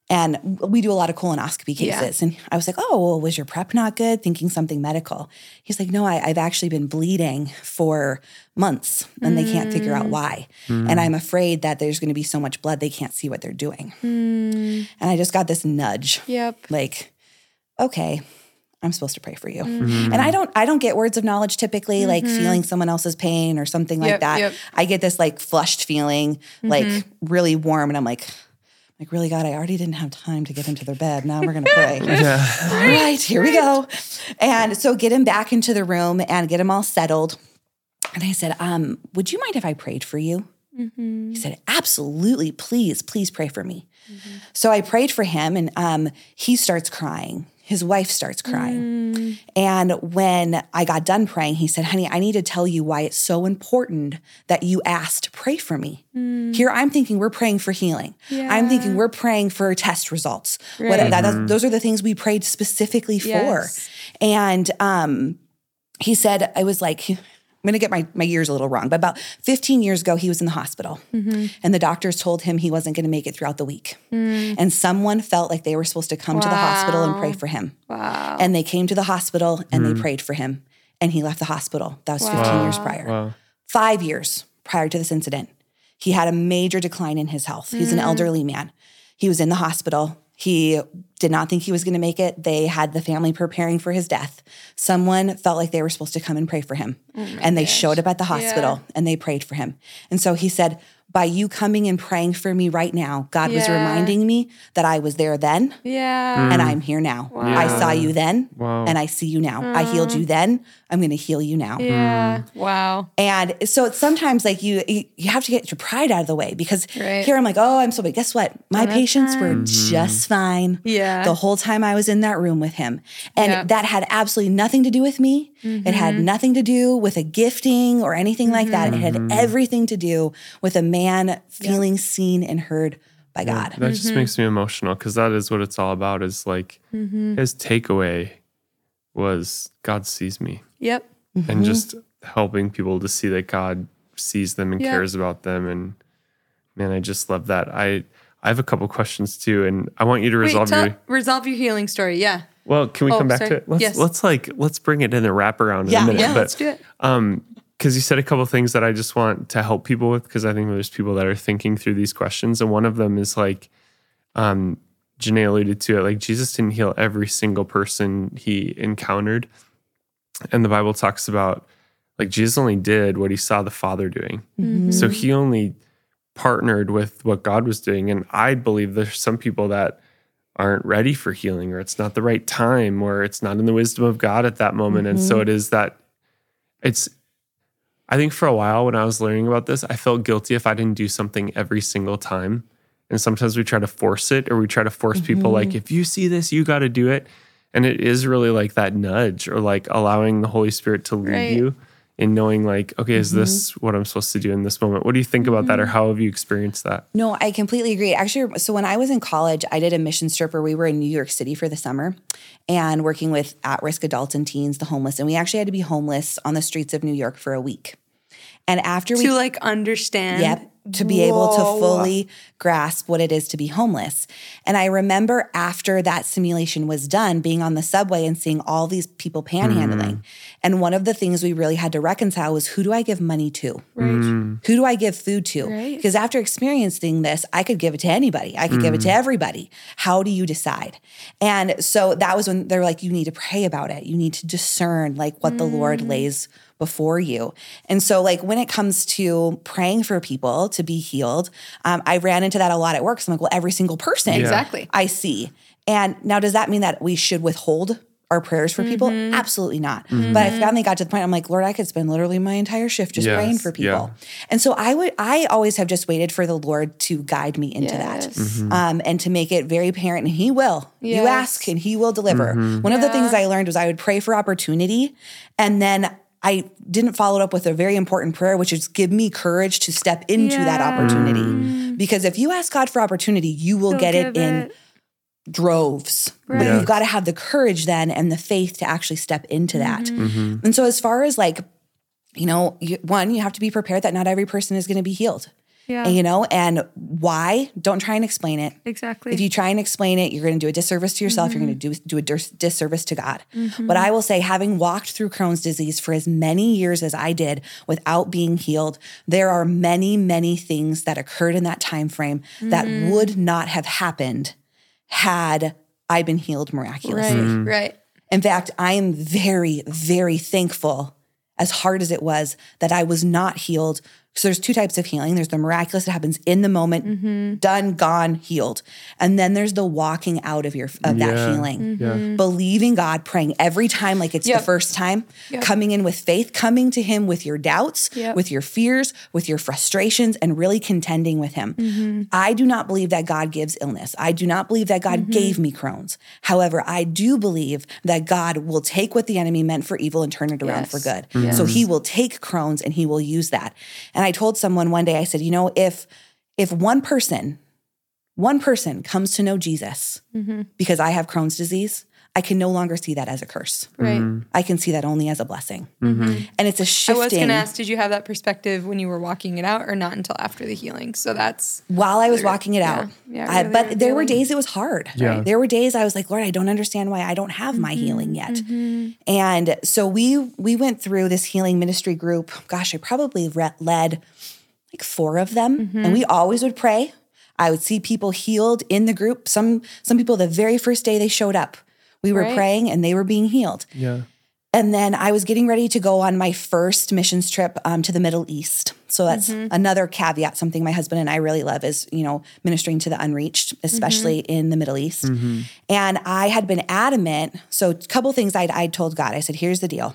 Speaker 2: And we do a lot of colonoscopy cases. Yeah. And I was like, oh, well, was your prep not good? Thinking something medical. He's like, no, I, I've actually been bleeding for months and mm. they can't figure out why. Mm. And I'm afraid that there's going to be so much blood, they can't see what they're doing. Mm. And I just got this nudge.
Speaker 3: Yep.
Speaker 2: Like, okay, I'm supposed to pray for you. Mm-hmm. And I don't I don't get words of knowledge typically, mm-hmm. like feeling someone else's pain or something
Speaker 3: yep,
Speaker 2: like that.
Speaker 3: Yep.
Speaker 2: I get this like flushed feeling, mm-hmm. like really warm. And I'm like, like, really, God, I already didn't have time to get into their bed. Now we're going to pray. yeah. All right, here we go. And so get him back into the room and get him all settled. And I said, um, would you mind if I prayed for you? Mm-hmm. He said, absolutely. Please, please pray for me. Mm-hmm. So I prayed for him and um, he starts crying. His wife starts crying. Mm. And when I got done praying, he said, honey, I need to tell you why it's so important that you asked to pray for me. Mm. Here, I'm thinking we're praying for healing. Yeah. I'm thinking we're praying for test results. Right. What, that, that, those are the things we prayed specifically yes. for. And um, he said, I was like, I'm going to get my, my years a little wrong, but about fifteen years ago, he was in the hospital mm-hmm. and the doctors told him he wasn't going to make it throughout the week. Mm. And someone felt like they were supposed to come wow. to the hospital and pray for him.
Speaker 3: Wow.
Speaker 2: And they came to the hospital and mm. they prayed for him and he left the hospital. That was wow. fifteen years prior. Wow. Five years prior to this incident, he had a major decline in his health. He's mm. an elderly man. He was in the hospital. He did not think he was going to make it. They had the family preparing for his death. Someone felt like they were supposed to come and pray for him. Oh and they gosh. showed up at the hospital yeah. and they prayed for him. And so he said, by you coming and praying for me right now, God yeah. was reminding me that I was there then
Speaker 3: yeah.
Speaker 2: and I'm here now.
Speaker 3: Wow.
Speaker 2: I saw you then
Speaker 1: wow.
Speaker 2: and I see you now. Uh, I healed you then. I'm going to heal you now.
Speaker 3: Yeah. Mm. Wow.
Speaker 2: And so it's sometimes like you you have to get your pride out of the way because
Speaker 3: right.
Speaker 2: here I'm like, oh, I'm so big. Guess what? My Another patients time. were mm-hmm. just fine
Speaker 3: yeah.
Speaker 2: the whole time I was in that room with him. And
Speaker 3: yeah.
Speaker 2: that had absolutely nothing to do with me. Mm-hmm. It had nothing to do with a gifting or anything mm-hmm. like that. It had mm-hmm. everything to do with a man feeling yeah. seen and heard by
Speaker 1: yeah,
Speaker 2: God.
Speaker 1: That mm-hmm. just makes me emotional because that is what it's all about is like mm-hmm. his takeaway was God sees me.
Speaker 3: Yep.
Speaker 1: Mm-hmm. And just helping people to see that God sees them and yep. cares about them. And man, I just love that. I I have a couple questions too, and I want you to resolve
Speaker 3: Wait, tell,
Speaker 1: your
Speaker 3: resolve your healing story. Yeah.
Speaker 1: Well, can we
Speaker 3: oh,
Speaker 1: come back
Speaker 3: sorry.
Speaker 1: to it? Let's
Speaker 3: yes.
Speaker 1: let's like let's bring it in a wraparound in
Speaker 2: yeah,
Speaker 1: a minute.
Speaker 3: Yeah,
Speaker 1: but,
Speaker 3: let's do it.
Speaker 1: Um, because you said a couple things that I just want to help people with, because I think there's people that are thinking through these questions, and one of them is like, um, Janae alluded to it, like Jesus didn't heal every single person he encountered, and the Bible talks about like Jesus only did what he saw the Father doing, mm-hmm. so he only partnered with what God was doing, and I believe there's some people that aren't ready for healing, or it's not the right time, or it's not in the wisdom of God at that moment, mm-hmm. and so it is that it's. I think for a while when I was learning about this, I felt guilty if I didn't do something every single time. And sometimes we try to force it, or we try to force mm-hmm. people like, if you see this, you got to do it. And it is really like that nudge, or like allowing the Holy Spirit to lead right. you in knowing like, okay, is mm-hmm. this what I'm supposed to do in this moment? What do you think about mm-hmm. that, or how have you experienced that?
Speaker 2: No, I completely agree. Actually, so when I was in college, I did a mission trip where we were in New York City for the summer and working with at-risk adults and teens, the homeless. And we actually had to be homeless on the streets of New York for a week. And after we
Speaker 3: to like understand,
Speaker 2: yep, to be Whoa. able to fully grasp what it is to be homeless. And I remember after that simulation was done, being on the subway and seeing all these people panhandling. Mm. And one of the things we really had to reconcile was, who do I give money to?
Speaker 3: Right. Mm.
Speaker 2: Who do I give food to?
Speaker 3: Right.
Speaker 2: Because after experiencing this, I could give it to anybody. I could mm. give it to everybody. How do you decide? And so that was when they're like, you need to pray about it. You need to discern like what mm. the Lord lays before you. And so like when it comes to praying for people to be healed, um, I ran into that a lot at work. So I'm like, well, every single person
Speaker 3: yeah. exactly.
Speaker 2: I see. And now does that mean that we should withhold our prayers for mm-hmm. people? Absolutely not. Mm-hmm. But I finally got to the point, I'm like, Lord, I could spend literally my entire shift just yes. praying for people. Yeah. And so I would, I always have just waited for the Lord to guide me into yes. that mm-hmm. um, and to make it very apparent. And he will. Yes. You ask and he will deliver. Mm-hmm. One yeah. of the things I learned was I would pray for opportunity, and then I didn't follow it up with a very important prayer, which is give me courage to step into yeah. that opportunity. Mm. Because if you ask God for opportunity, you will He'll get it in it. droves. Right. But yeah. you've got to have the courage then and the faith to actually step into that. Mm-hmm. Mm-hmm. And so as far as like, you know, you, one, you have to be prepared that not every person is going to be healed.
Speaker 3: Yeah.
Speaker 2: And, you know, and why? Don't try and explain it.
Speaker 3: Exactly.
Speaker 2: If you try and explain it, you're going to do a disservice to yourself. Mm-hmm. You're going to do, do a dis- disservice to God. Mm-hmm. But I will say, having walked through Crohn's disease for as many years as I did without being healed, there are many, many things that occurred in that time frame mm-hmm. that would not have happened had I been healed miraculously.
Speaker 3: Right, mm-hmm. right.
Speaker 2: In fact, I am very, very thankful, as hard as it was, that I was not healed. So there's two types of healing. There's the miraculous that happens in the moment, mm-hmm. done, gone, healed. And then there's the walking out of your of
Speaker 1: yeah.
Speaker 2: that healing.
Speaker 3: Mm-hmm.
Speaker 2: Believing God, praying every time like it's yep. the first time, yep. coming in with faith, coming to him with your doubts, yep. with your fears, with your frustrations, and really contending with him. Mm-hmm. I do not believe that God gives illness. I do not believe that God mm-hmm. gave me Crohn's. However, I do believe that God will take what the enemy meant for evil and turn it around yes. for good. Mm-hmm. So he will take Crohn's and he will use that. And I told someone one day, I said, you know, if if one person, one person comes to know Jesus mm-hmm. because I have Crohn's disease, I can no longer see that as a curse.
Speaker 3: Right.
Speaker 2: Mm-hmm. I can see that only as a blessing. Mm-hmm. And it's a shifting.
Speaker 3: I was going to ask, did you have that perspective when you were walking it out or not until after the healing? So that's.
Speaker 2: While I was walking it out.
Speaker 3: Yeah. Yeah,
Speaker 2: I, but there were days it was hard.
Speaker 1: Yeah.
Speaker 2: Right? There were days I was like, Lord, I don't understand why I don't have my mm-hmm. healing yet. Mm-hmm. And so we we went through this healing ministry group. Gosh, I probably re- led like four of them. Mm-hmm. And we always would pray. I would see people healed in the group. Some some people the very first day they showed up, we were right. praying and they were being healed.
Speaker 1: Yeah.
Speaker 2: And then I was getting ready to go on my first missions trip um, to the Middle East. So that's mm-hmm. another caveat, something my husband and I really love is, you know, ministering to the unreached, especially mm-hmm. in the Middle East. Mm-hmm. And I had been adamant. So a couple things I'd, I'd told God. I said, here's the deal.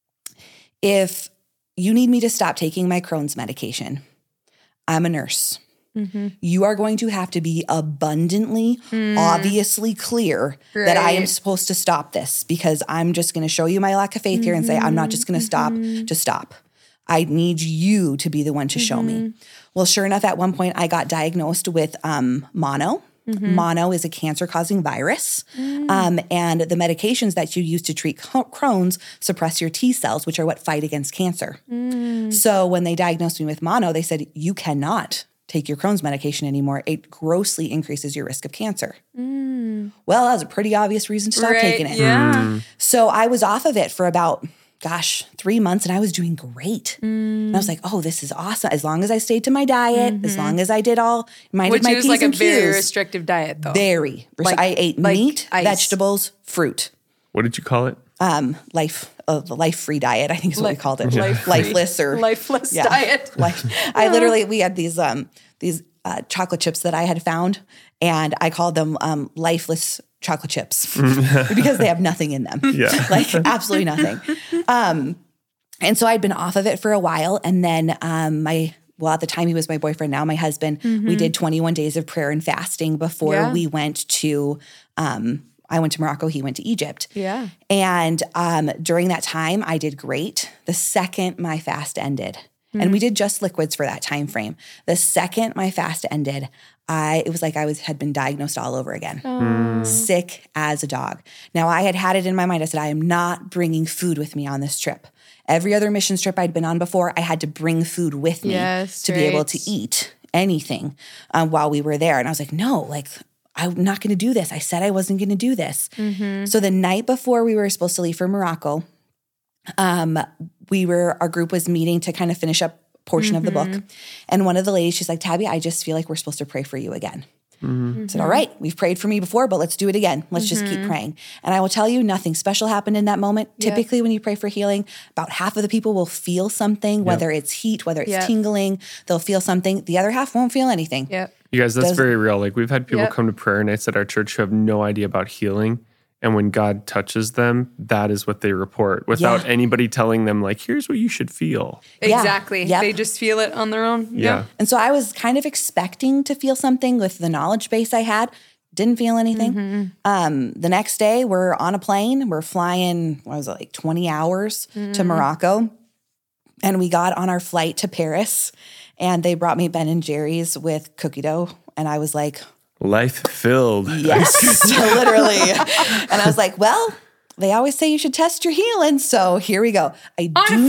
Speaker 2: If you need me to stop taking my Crohn's medication, I'm a nurse. Mm-hmm. You are going to have to be abundantly, mm. obviously clear right. that I am supposed to stop this because I'm just going to show you my lack of faith mm-hmm. here and say, I'm not just going to mm-hmm. stop to stop. I need you to be the one to mm-hmm. show me. Well, sure enough, at one point I got diagnosed with um, mono. Mm-hmm. Mono is a cancer-causing virus, mm. um, and the medications that you use to treat Crohn's suppress your T cells, which are what fight against cancer. Mm. So when they diagnosed me with mono, they said, you cannot take your Crohn's medication anymore. It grossly increases your risk of cancer. Mm. Well, that was a pretty obvious reason to stop
Speaker 3: right,
Speaker 2: taking it.
Speaker 3: Yeah. Mm.
Speaker 2: So I was off of it for about gosh, three months and I was doing great. Mm. And I was like, oh, this is awesome. As long as I stayed to my diet, mm-hmm. as long as I did all, minded
Speaker 3: Which
Speaker 2: my
Speaker 3: was
Speaker 2: P's
Speaker 3: like
Speaker 2: and
Speaker 3: a very
Speaker 2: Q's.
Speaker 3: restrictive diet though.
Speaker 2: Very.
Speaker 3: Like,
Speaker 2: I ate
Speaker 3: like
Speaker 2: meat,
Speaker 3: ice.
Speaker 2: vegetables, fruit.
Speaker 1: What did you call it?
Speaker 2: Um, life, uh, the life-free diet, I think is what
Speaker 3: Life,
Speaker 2: we called it.
Speaker 3: Life
Speaker 2: Lifeless or.
Speaker 3: Lifeless
Speaker 2: yeah,
Speaker 3: diet.
Speaker 2: Life. I literally, we had these, um, these uh, chocolate chips that I had found and I called them um, lifeless chocolate chips because they have nothing in them.
Speaker 1: Yeah.
Speaker 2: Like absolutely nothing. Um, And so I'd been off of it for a while. And then um, my, well, at the time he was my boyfriend, now my husband, mm-hmm. we did twenty-one days of prayer and fasting before yeah. we went to, um, I went to Morocco, he went to Egypt.
Speaker 3: Yeah.
Speaker 2: And um, during that time, I did great. The second my fast ended, mm-hmm. and we did just liquids for that time frame. The second my fast ended, I it was like I was had been diagnosed all over again, oh. sick as a dog. Now I had had it in my mind. I said, I am not bringing food with me on this trip. Every other missions trip I'd been on before, I had to bring food with me
Speaker 3: yes,
Speaker 2: to
Speaker 3: right.
Speaker 2: be able to eat anything um, while we were there. And I was like, no, like, I'm not going to do this. I said I wasn't going to do this. Mm-hmm. So the night before we were supposed to leave for Morocco, um, we were, our group was meeting to kind of finish up a portion mm-hmm. of the book. And one of the ladies, she's like, Tabby, I just feel like we're supposed to pray for you again. Mm-hmm. I said, all right, we've prayed for me before, but let's do it again. Let's mm-hmm. just keep praying. And I will tell you, nothing special happened in that moment. Yep. Typically, when you pray for healing, about half of the people will feel something, yep. whether it's heat, whether it's yep. tingling, they'll feel something. The other half won't feel anything.
Speaker 3: Yep.
Speaker 1: You guys, that's
Speaker 2: Does,
Speaker 1: very real. Like we've had people
Speaker 3: yep.
Speaker 1: come to prayer nights at our church who have no idea about healing. And when God touches them, that is what they report without yeah. anybody telling them, like, here's what you should feel.
Speaker 3: Exactly.
Speaker 2: Yeah. Yep.
Speaker 3: They just feel it on their own.
Speaker 1: Yeah.
Speaker 3: yeah.
Speaker 2: And so I was kind of expecting to feel something with the knowledge base I had. Didn't feel anything. Mm-hmm. Um, the next day, we're on a plane. We're flying, what was it, like twenty hours mm-hmm. to Morocco. And we got on our flight to Paris. And they brought me Ben and Jerry's with cookie dough. And I was like,
Speaker 1: life filled.
Speaker 2: Yes, literally. And I was like, well, they always say you should test your healing. So here we go. I
Speaker 3: On
Speaker 2: do
Speaker 3: a flight.
Speaker 2: not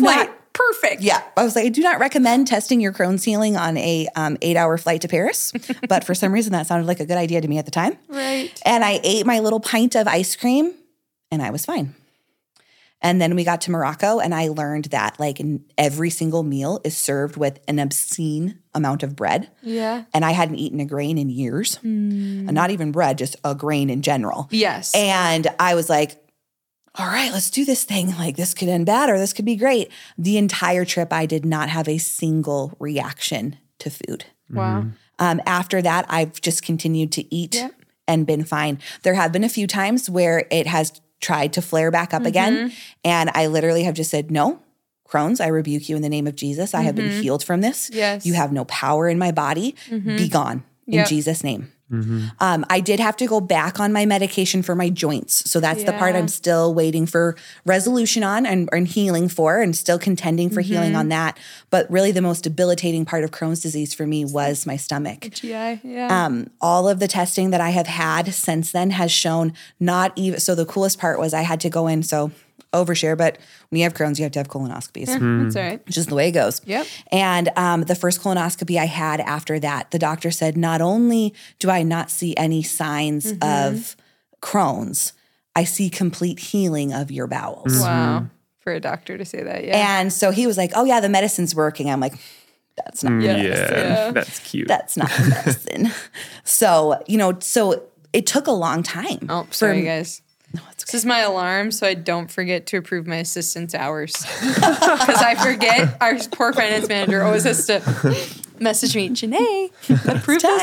Speaker 3: perfect.
Speaker 2: Yeah. I was like, I do not recommend testing your Crohn's healing on a um, eight hour flight to Paris. But for some reason, that sounded like a good idea to me at the time.
Speaker 3: Right.
Speaker 2: And I ate my little pint of ice cream and I was fine. And then we got to Morocco and I learned that like every single meal is served with an obscene amount of bread.
Speaker 3: Yeah.
Speaker 2: And I hadn't eaten a grain in years. Mm. And not even bread, just a grain in general.
Speaker 3: Yes.
Speaker 2: And I was like, all right, let's do this thing. Like this could end bad or this could be great. The entire trip, I did not have a single reaction to food.
Speaker 3: Wow.
Speaker 2: Um, after that, I've just continued to eat
Speaker 3: yep.
Speaker 2: and been fine. There have been a few times where it has tried to flare back up mm-hmm. again. And I literally have just said, no, Crohn's, I rebuke you in the name of Jesus. I mm-hmm. have been healed from this.
Speaker 3: Yes.
Speaker 2: You have no power in my body. Mm-hmm. Be gone in yep. Jesus' name.
Speaker 1: Mm-hmm.
Speaker 2: Um, I did have to go back on my medication for my joints. So that's
Speaker 3: yeah.
Speaker 2: the part I'm still waiting for resolution on and, and healing for and still contending for mm-hmm. healing on that. But really the most debilitating part of Crohn's disease for me was my stomach.
Speaker 3: G I, yeah.
Speaker 2: Um, all of the testing that I have had since then has shown not even, so the coolest part was I had to go in, so overshare, but when you have Crohn's, you have to have colonoscopies.
Speaker 3: Mm, that's all right.
Speaker 2: Which is the way it goes.
Speaker 3: Yep.
Speaker 2: And um, the first colonoscopy I had after that, the doctor said, not only do I not see any signs mm-hmm. of Crohn's, I see complete healing of your bowels.
Speaker 3: Mm-hmm. Wow. For a doctor to say that, yeah.
Speaker 2: And so he was like, oh yeah, the medicine's working. I'm like, that's not
Speaker 1: yeah,
Speaker 2: medicine.
Speaker 1: yeah, that's cute.
Speaker 2: That's not medicine. So, you know, so it took a long time.
Speaker 3: Oh, sorry
Speaker 2: for,
Speaker 3: guys.
Speaker 2: No, it's okay.
Speaker 3: This is my alarm, so I don't forget to approve my assistant's hours. Because I forget, our poor finance manager always has to message me, Janae, approve those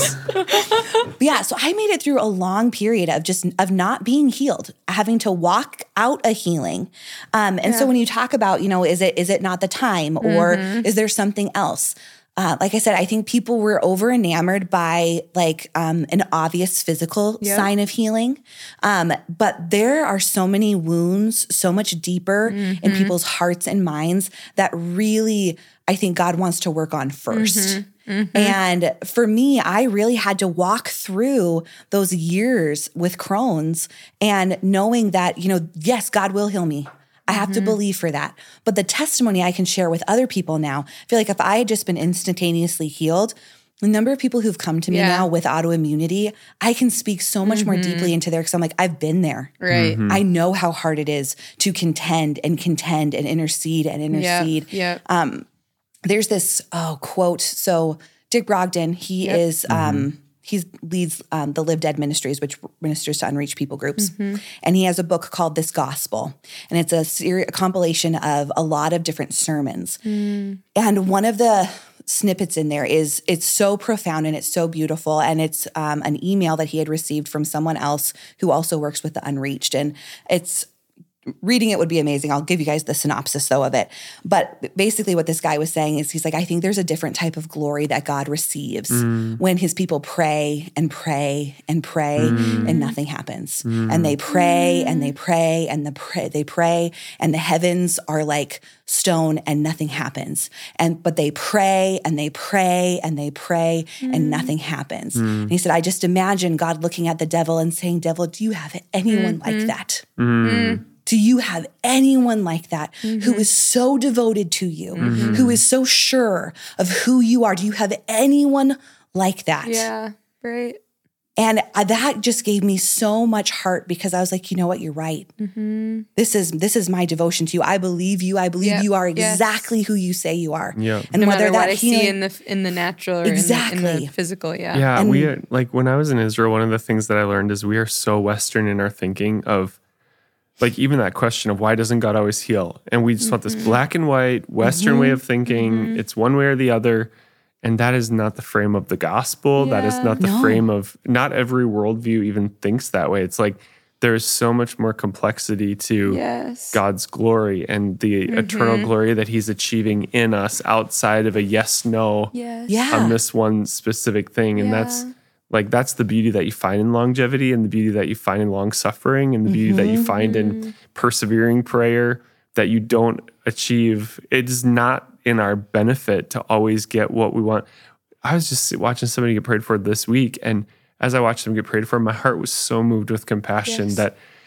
Speaker 3: hours.
Speaker 2: Yeah, so I made it through a long period of just of not being healed, having to walk out a healing. Um, and yeah. so when you talk about, you know, is it is it not the time or mm-hmm. is there something else? Uh, like I said, I think people were over enamored by like um, an obvious physical yep. sign of healing. Um, but there are so many wounds, so much deeper mm-hmm. in people's hearts and minds that really, I think God wants to work on first. Mm-hmm. Mm-hmm. And for me, I really had to walk through those years with Crohn's and knowing that, you know, yes, God will heal me. I have mm-hmm. to believe for that. But the testimony I can share with other people now, I feel like if I had just been instantaneously healed, the number of people who've come to me yeah. now with autoimmunity, I can speak so much mm-hmm. more deeply into there because I'm like, I've been there.
Speaker 3: Right.
Speaker 1: Mm-hmm.
Speaker 2: I know how hard it is to contend and contend and intercede and intercede.
Speaker 3: Yeah. Yep.
Speaker 2: Um, there's this oh, quote. So Dick Brogden, he yep. is... Um, mm-hmm. He leads um, the Live Dead Ministries, which ministers to unreached people groups. Mm-hmm. And he has a book called This Gospel. And it's a, seri- a compilation of a lot of different sermons. Mm. And one of the snippets in there is, it's so profound and it's so beautiful. And it's um, an email that he had received from someone else who also works with the unreached. And it's reading it would be amazing. I'll give you guys the synopsis though of it. But basically what this guy was saying is he's like, I think there's a different type of glory that God receives mm. when his people pray and pray and pray mm. and nothing happens. Mm. And they pray mm. and they pray and the pray, they pray and the heavens are like stone and nothing happens. And but they pray and they pray and they pray mm. and nothing happens. Mm. And he said, I just imagine God looking at the devil and saying, devil, do you have anyone mm-hmm. like that? Mm. Do you have anyone like that mm-hmm. who is so devoted to you, mm-hmm. who is so sure of who you are? Do you have anyone like that?
Speaker 3: Yeah, right.
Speaker 2: And that just gave me so much heart because I was like, you know what? You're right. Mm-hmm. This is this is my devotion to you. I believe you. I believe yep. you are exactly yes. who you say you are.
Speaker 1: Yeah.
Speaker 2: And
Speaker 3: no
Speaker 2: whether
Speaker 3: matter
Speaker 2: that
Speaker 3: what I
Speaker 2: healing,
Speaker 3: see in the in the natural or
Speaker 2: exactly.
Speaker 3: in, the, in the physical, yeah.
Speaker 1: Yeah,
Speaker 2: and,
Speaker 1: we are, like when I was in Israel, one of the things that I learned is we are so Western in our thinking of like even that question of why doesn't God always heal? And we just mm-hmm. want this black and white Western mm-hmm. way of thinking. Mm-hmm. It's one way or the other. And that is not the frame of the gospel. Yeah. That is not the no. frame of, not every worldview even thinks that way. It's like there's so much more complexity to
Speaker 3: yes.
Speaker 1: God's glory and the mm-hmm. eternal glory that he's achieving in us outside of a yes, no
Speaker 3: yes.
Speaker 2: yeah.
Speaker 1: on this one specific thing. And
Speaker 3: yeah.
Speaker 1: that's like, that's the beauty that you find in longevity and the beauty that you find in long suffering and the beauty mm-hmm. that you find in persevering prayer that you don't achieve. It's not in our benefit to always get what we want. I was just watching somebody get prayed for this week. And as I watched them get prayed for, my heart was so moved with compassion yes. that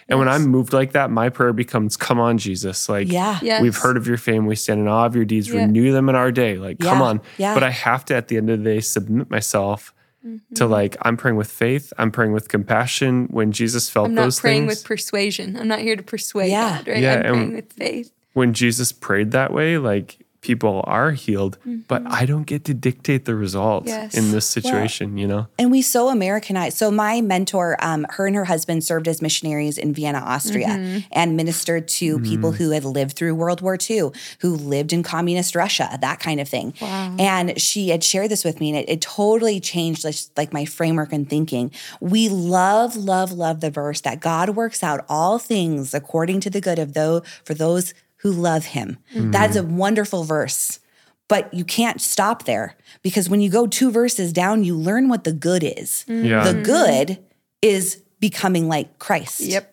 Speaker 1: And when I'm moved like that, my prayer becomes, come on, Jesus. Like,
Speaker 2: Yeah.
Speaker 3: Yes.
Speaker 1: we've heard of your fame. We stand in awe of your deeds.
Speaker 3: Yeah.
Speaker 1: Renew them in our day. Like, come
Speaker 2: Yeah.
Speaker 1: on.
Speaker 2: Yeah.
Speaker 1: But I have to, at the end of the day, submit myself
Speaker 3: Mm-hmm.
Speaker 1: to like, I'm praying with faith. I'm praying with compassion. When Jesus felt
Speaker 3: I'm not
Speaker 1: those
Speaker 3: praying
Speaker 1: things,
Speaker 3: with persuasion. I'm not here to persuade
Speaker 2: Yeah.
Speaker 3: God, right?
Speaker 1: Yeah,
Speaker 3: I'm
Speaker 1: and-
Speaker 3: praying with faith.
Speaker 1: when Jesus prayed that way, like people are healed, but I don't get to dictate the results
Speaker 3: Yes.
Speaker 1: in this situation, you know?
Speaker 2: And we so Americanize. So my mentor, um, her and her husband served as missionaries in Vienna, Austria,
Speaker 3: Mm-hmm.
Speaker 2: and ministered to people who had lived through World War Two, who lived in communist Russia, that kind of thing.
Speaker 3: Wow.
Speaker 2: And she had shared this with me, and it, it totally changed like, like my framework and thinking. We love, love, love the verse that God works out all things according to the good of those for those who love him. That's a wonderful verse. But you can't stop there, because when you go two verses down, you learn what the good is.
Speaker 1: Yeah.
Speaker 2: The good is becoming like Christ.
Speaker 3: Yep.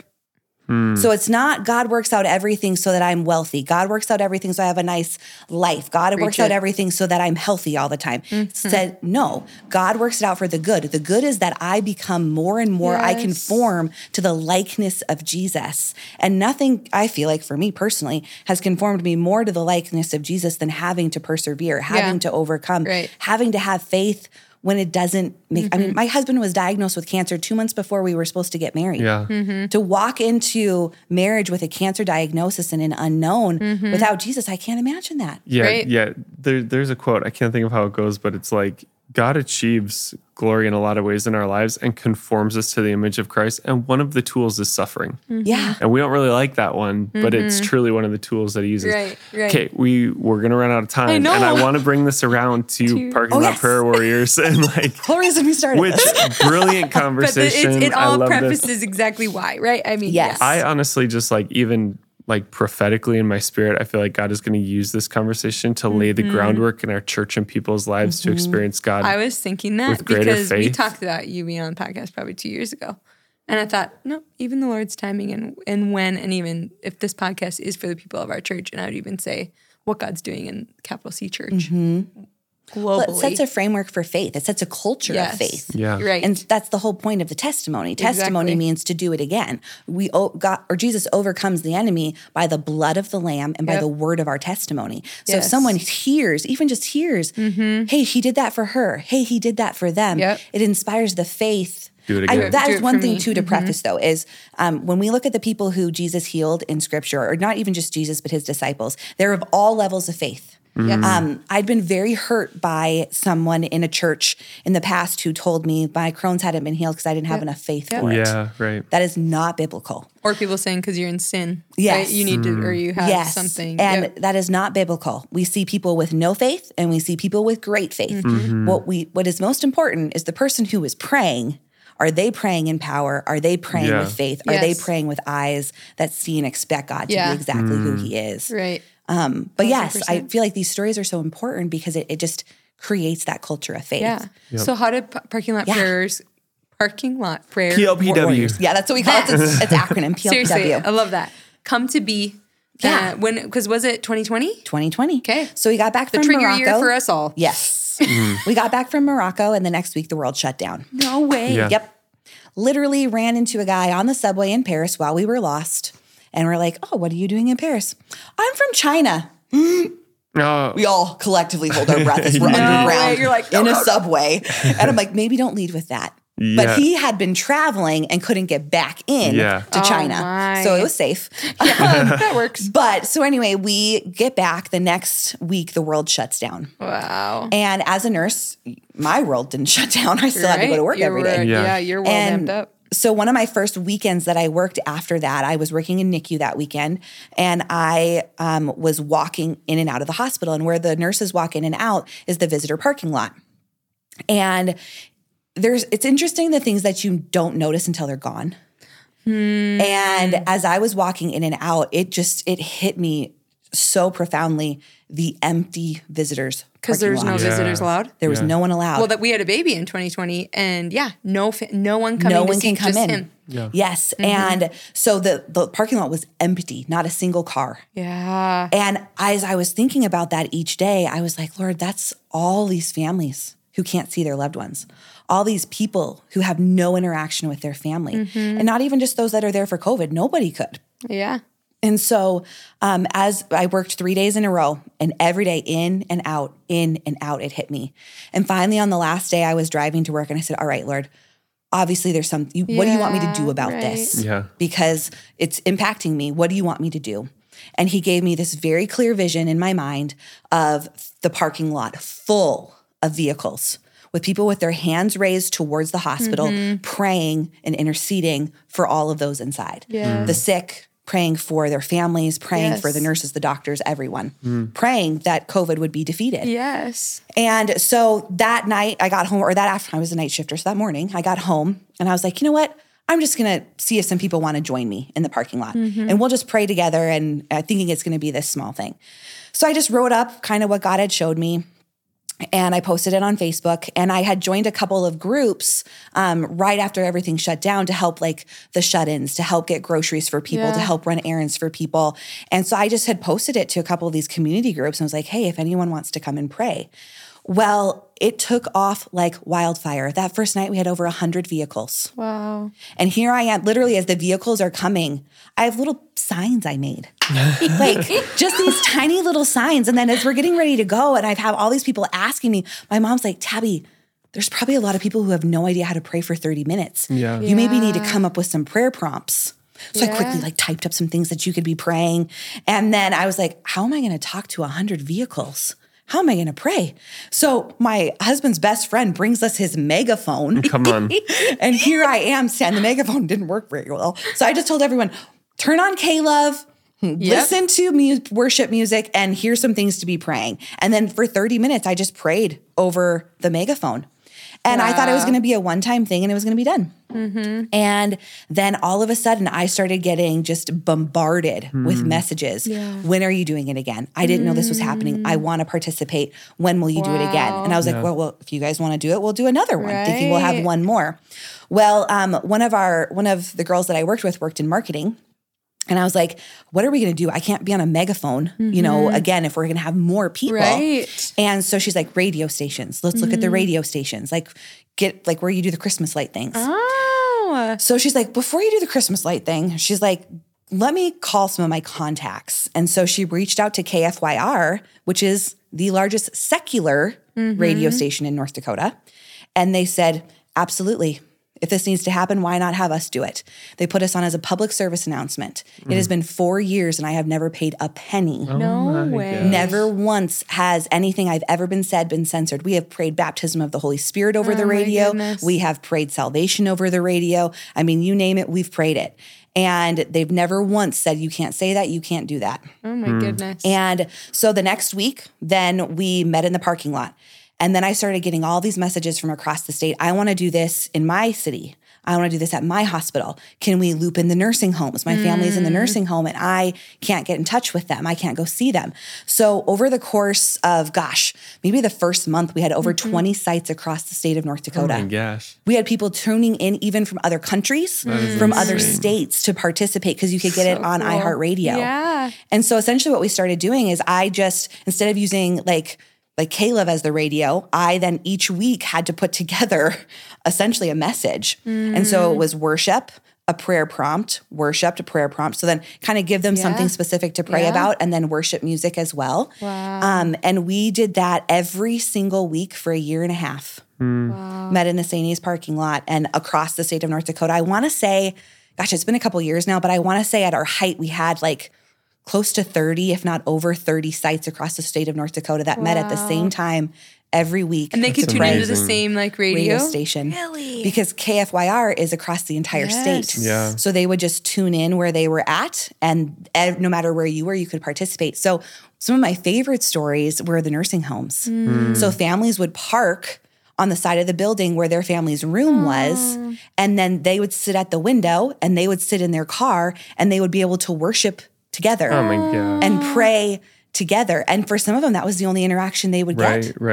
Speaker 2: So it's not God works out everything so that I'm wealthy. God works out everything so I have a nice life. God works out
Speaker 3: it.
Speaker 2: everything so that I'm healthy all the time. Said, no, God works it out for the good. The good is that I become more and more, I
Speaker 3: Yes.
Speaker 2: conform to the likeness of Jesus. And nothing, I feel like for me personally, has conformed me more to the likeness of Jesus than having to persevere, having to overcome,
Speaker 3: Right.
Speaker 2: having to have faith when it doesn't make, I mean, my husband was diagnosed with cancer two months before we were supposed to get married.
Speaker 1: Yeah.
Speaker 3: Mm-hmm.
Speaker 2: To walk into marriage with a cancer diagnosis and an unknown without Jesus, I can't imagine that.
Speaker 1: Yeah.
Speaker 3: Right?
Speaker 1: Yeah. There, there's a quote. I can't think of how it goes, but it's like, God achieves glory in a lot of ways in our lives and conforms us to the image of Christ. And one of the tools is suffering.
Speaker 2: Yeah.
Speaker 1: And we don't really like that one, but it's truly one of the tools that he uses.
Speaker 3: Right, right.
Speaker 1: Okay, we, we're going to run out of time.
Speaker 3: know.
Speaker 1: And I want to bring this around to,
Speaker 3: To-
Speaker 1: Parking
Speaker 2: Oh,
Speaker 1: Lot
Speaker 2: yes.
Speaker 1: Prayer Warriors and like,
Speaker 2: Whole reason we started
Speaker 1: which
Speaker 2: this.
Speaker 1: brilliant
Speaker 3: But the,
Speaker 1: conversation.
Speaker 3: it's, it
Speaker 1: I
Speaker 3: all
Speaker 1: love
Speaker 3: prefaces
Speaker 1: this.
Speaker 3: exactly why, right? I mean,
Speaker 2: Yes.
Speaker 1: I honestly just like even like prophetically in my spirit, I feel like God is going to use this conversation to lay the groundwork in our church and people's lives to experience God.
Speaker 3: I was thinking that
Speaker 1: With greater
Speaker 3: because we
Speaker 1: faith.
Speaker 3: talked about you being on the podcast probably two years ago. And I thought, no, even the Lord's timing and, and when, and even if this podcast is for the people of our church, and I would even say what God's doing in capital C Church globally.
Speaker 2: Well, it sets a framework for faith. It sets a culture
Speaker 3: Yes.
Speaker 2: of faith.
Speaker 1: Yeah.
Speaker 3: Right.
Speaker 2: And that's the whole point of the testimony. Testimony
Speaker 3: Exactly.
Speaker 2: means to do it again. We o- got, or Jesus overcomes the enemy by the blood of the Lamb and by
Speaker 3: Yep.
Speaker 2: the word of our testimony. So if
Speaker 3: Yes.
Speaker 2: someone hears, even just hears, hey, he did that for her. Hey, he did that for them.
Speaker 3: Yep.
Speaker 2: It inspires the faith.
Speaker 1: Do it
Speaker 2: I,
Speaker 1: again.
Speaker 2: that
Speaker 3: Do
Speaker 2: is
Speaker 3: it
Speaker 2: one
Speaker 3: for
Speaker 2: thing
Speaker 3: me.
Speaker 2: too to preface though is um, when we look at the people who Jesus healed in Scripture, or not even just Jesus but his disciples, they're of all levels of faith.
Speaker 3: Yes.
Speaker 2: Um, I'd been very hurt by someone in a church in the past who told me my Crohn's hadn't been healed because I didn't have enough faith for it.
Speaker 1: Yeah, right.
Speaker 2: That is not biblical.
Speaker 3: Or people saying because you're in sin.
Speaker 2: Yes.
Speaker 3: Right? You need to, or you have
Speaker 2: Yes.
Speaker 3: something.
Speaker 2: And
Speaker 3: Yep.
Speaker 2: that is not biblical. We see people with no faith and we see people with great faith.
Speaker 3: Mm-hmm.
Speaker 2: What we what is most important is the person who is praying. Are they praying in power? Are they praying
Speaker 1: Yeah.
Speaker 2: with faith? Are they
Speaker 3: Yes.
Speaker 2: praying with eyes that see and expect God to
Speaker 3: Yeah.
Speaker 2: be exactly who he is?
Speaker 3: Right.
Speaker 2: Um, but yes, I
Speaker 3: one hundred percent.
Speaker 2: feel like these stories are so important because it, it just creates that culture of faith.
Speaker 3: Yeah. So how did p- parking lot
Speaker 2: Yeah.
Speaker 3: prayers, parking lot prayer,
Speaker 1: P L P W.
Speaker 2: Warriors. Yeah, that's what we call it. It's, it's acronym P L P W.
Speaker 3: seriously, I love that. Come to be.
Speaker 2: Yeah.
Speaker 3: Uh, when because was it twenty twenty?
Speaker 2: twenty twenty.
Speaker 3: Okay.
Speaker 2: So we got back
Speaker 3: The
Speaker 2: from
Speaker 3: trigger
Speaker 2: Morocco.
Speaker 3: year for us all.
Speaker 2: Yes. We got back from Morocco, and the next week the world shut down.
Speaker 3: No way.
Speaker 1: Yeah.
Speaker 2: Yep. Literally ran into a guy on the subway in Paris while we were lost. And we're like, oh, what are you doing in Paris? I'm from China.
Speaker 1: Oh,
Speaker 2: We all collectively hold our breath as we're
Speaker 1: No
Speaker 2: underground
Speaker 3: way. You're like,
Speaker 2: in
Speaker 3: no,
Speaker 2: a
Speaker 3: no, no.
Speaker 2: subway. And I'm like, maybe don't lead with that.
Speaker 1: Yeah.
Speaker 2: But he had been traveling and couldn't get back in
Speaker 1: Yeah.
Speaker 2: to
Speaker 3: Oh,
Speaker 2: China.
Speaker 3: my.
Speaker 2: So it was safe.
Speaker 3: that works.
Speaker 2: But so anyway, we get back the next week, the world shuts down.
Speaker 3: Wow.
Speaker 2: And as a nurse, my world didn't shut down. I still had to go to work
Speaker 3: You're
Speaker 2: every day.
Speaker 3: right.
Speaker 1: Yeah.
Speaker 3: Yeah. You're well
Speaker 2: And
Speaker 3: amped up.
Speaker 2: so one of my first weekends that I worked after that, I was working in N I C U that weekend, and I um, was walking in and out of the hospital. And where the nurses walk in and out is the visitor parking lot. And there's it's interesting the things that you don't notice until they're gone. And as I was walking in and out, it just it hit me so profoundly, the empty visitors
Speaker 3: Because
Speaker 2: parking
Speaker 3: there's no
Speaker 2: lot.
Speaker 1: Yeah.
Speaker 3: visitors allowed.
Speaker 2: There was
Speaker 1: Yeah.
Speaker 2: no one allowed.
Speaker 3: Well, that we had a baby in twenty twenty, and yeah, no, fa- no one coming.
Speaker 2: no
Speaker 3: to
Speaker 2: one
Speaker 3: see,
Speaker 2: can come
Speaker 3: just
Speaker 2: in.
Speaker 3: Him.
Speaker 1: Yeah.
Speaker 2: Yes. And so the, the parking lot was empty, not a single car.
Speaker 3: Yeah.
Speaker 2: And as I was thinking about that each day, I was like, Lord, that's all these families. who can't see their loved ones, all these people who have no interaction with their family,
Speaker 3: Mm-hmm.
Speaker 2: and not even just those that are there for COVID. Nobody could.
Speaker 3: Yeah.
Speaker 2: And so um, as I worked three days in a row, and every day in and out, in and out, it hit me. And finally on the last day I was driving to work and I said, all right, Lord, obviously there's some, you, what do you want me to do
Speaker 3: Yeah,
Speaker 2: about
Speaker 3: right.
Speaker 2: this?
Speaker 1: Yeah.
Speaker 2: Because it's impacting me. What do you want me to do? And he gave me this very clear vision in my mind of the parking lot full of vehicles with people with their hands raised towards the hospital,
Speaker 3: Mm-hmm.
Speaker 2: praying and interceding for all of those inside.
Speaker 3: Yeah.
Speaker 2: The sick, praying for their families, praying
Speaker 3: Yes.
Speaker 2: for the nurses, the doctors, everyone, praying that COVID would be defeated.
Speaker 3: Yes.
Speaker 2: And so that night I got home, or that after I was a night shifter, so that morning I got home and I was like, you know what? I'm just going to see if some people want to join me in the parking lot and we'll just pray together, and uh, thinking it's going to be this small thing. So I just wrote up kind of what God had showed me. And I posted it on Facebook, and I had joined a couple of groups um, right after everything shut down to help like the shut-ins, to help get groceries for people,
Speaker 3: Yeah.
Speaker 2: to help run errands for people. And so I just had posted it to a couple of these community groups and was like, hey, if anyone wants to come and pray. Well, it took off like wildfire. That first night we had over one hundred vehicles.
Speaker 3: Wow.
Speaker 2: And here I am, literally as the vehicles are coming, I have little signs I made. Like just these tiny little signs. And then as we're getting ready to go, and I've had all these people asking me, my mom's like, Tabby, there's probably a lot of people who have no idea how to pray for thirty minutes.
Speaker 1: Yeah.
Speaker 2: You maybe need to
Speaker 3: Yeah.
Speaker 2: come up with some prayer prompts. So I quickly
Speaker 3: Yeah.
Speaker 2: like typed up some things that you could be praying. And then I was like, how am I going to talk to one hundred vehicles? How am I going to pray? So my husband's best friend brings us his megaphone.
Speaker 1: Come on.
Speaker 2: And here I am, and the megaphone didn't work very well. So I just told everyone, turn on K-Love, listen to mu- worship music, and here's some things to be praying. And then for thirty minutes, I just prayed over the megaphone. And I thought it was
Speaker 3: Wow.
Speaker 2: going to be a one-time thing and it was going to be done. And then all of a sudden, I started getting just bombarded with messages.
Speaker 3: Yeah.
Speaker 2: When are you doing it again? I didn't know this was happening. I want to participate. When will you do it again?
Speaker 3: Wow.
Speaker 2: And I was like,
Speaker 1: Yeah.
Speaker 2: well, well, if you guys want to do it, we'll do another one. Thinking we'll have
Speaker 3: Right.
Speaker 2: one more. Well, um, one of our one of the girls that I worked with worked in marketing. And I was like, what are we going to do? I can't be on a megaphone, you know, again, if we're going to have more people.
Speaker 3: Right.
Speaker 2: And so she's like, radio stations. Let's look at the radio stations. Like, get like where you do the Christmas light things.
Speaker 3: Oh.
Speaker 2: So she's like, before you do the Christmas light thing, she's like, let me call some of my contacts. And so she reached out to K F Y R, which is the largest secular radio station in North Dakota. And they said, absolutely. If this needs to happen, why not have us do it? They put us on as a public service announcement. It has been four years and I have never paid a penny.
Speaker 3: No
Speaker 1: my
Speaker 3: way.
Speaker 1: gosh.
Speaker 2: Never once has anything I've ever been said been censored. We have prayed baptism of the Holy Spirit over
Speaker 3: Oh
Speaker 2: the
Speaker 3: my
Speaker 2: radio.
Speaker 3: goodness.
Speaker 2: We have prayed salvation over the radio. I mean, you name it, we've prayed it. And they've never once said, you can't say that, you can't do that.
Speaker 3: Oh my goodness.
Speaker 2: And so the next week, then we met in the parking lot. And then I started getting all these messages from across the state. I want to do this in my city. I want to do this at my hospital. Can we loop in the nursing homes? My family's in the nursing home and I can't get in touch with them. I can't go see them. So over the course of, gosh, maybe the first month, we had over twenty sites across the state of North
Speaker 1: Oh
Speaker 2: Dakota.
Speaker 1: my gosh.
Speaker 2: We had people tuning in even from other countries, from other
Speaker 1: insane.
Speaker 2: states to participate because you could get it
Speaker 3: So
Speaker 2: on
Speaker 3: cool.
Speaker 2: iHeartRadio.
Speaker 3: Yeah.
Speaker 2: And so essentially what we started doing is I just, instead of using like like K-Love as the radio, I then each week had to put together essentially a message. And so it was worship, a prayer prompt, worship, a prayer prompt. So then kind of give them
Speaker 3: Yeah.
Speaker 2: something specific to pray
Speaker 3: Yeah.
Speaker 2: about, and then worship music as well.
Speaker 3: Wow.
Speaker 2: Um, and we did that every single week for a year and a half.
Speaker 3: Wow.
Speaker 2: Met in the Saint A's parking lot and across the state of North Dakota. I want to say, gosh, it's been a couple years now, but I want to say at our height, we had like close to thirty, if not over thirty sites across the state of North Dakota that met at the
Speaker 3: Wow.
Speaker 2: same time every week.
Speaker 3: And they could
Speaker 1: That's
Speaker 3: tune into the
Speaker 1: amazing.
Speaker 3: same like
Speaker 2: radio
Speaker 3: radio.
Speaker 2: station.
Speaker 3: Really?
Speaker 2: Because K F Y R is across the entire
Speaker 3: Yes.
Speaker 2: state.
Speaker 1: Yeah.
Speaker 2: So they would just tune in where they were at, and ev- no matter where you were, you could participate. So some of my favorite stories were the nursing homes. So families would park on the side of the building where their family's room was, and then they would sit at the window and they would sit in their car and they would be able to worship together
Speaker 1: Oh my gosh.
Speaker 2: and pray together. And for some of them, that was the only interaction they would
Speaker 1: Right,
Speaker 2: get.
Speaker 1: right.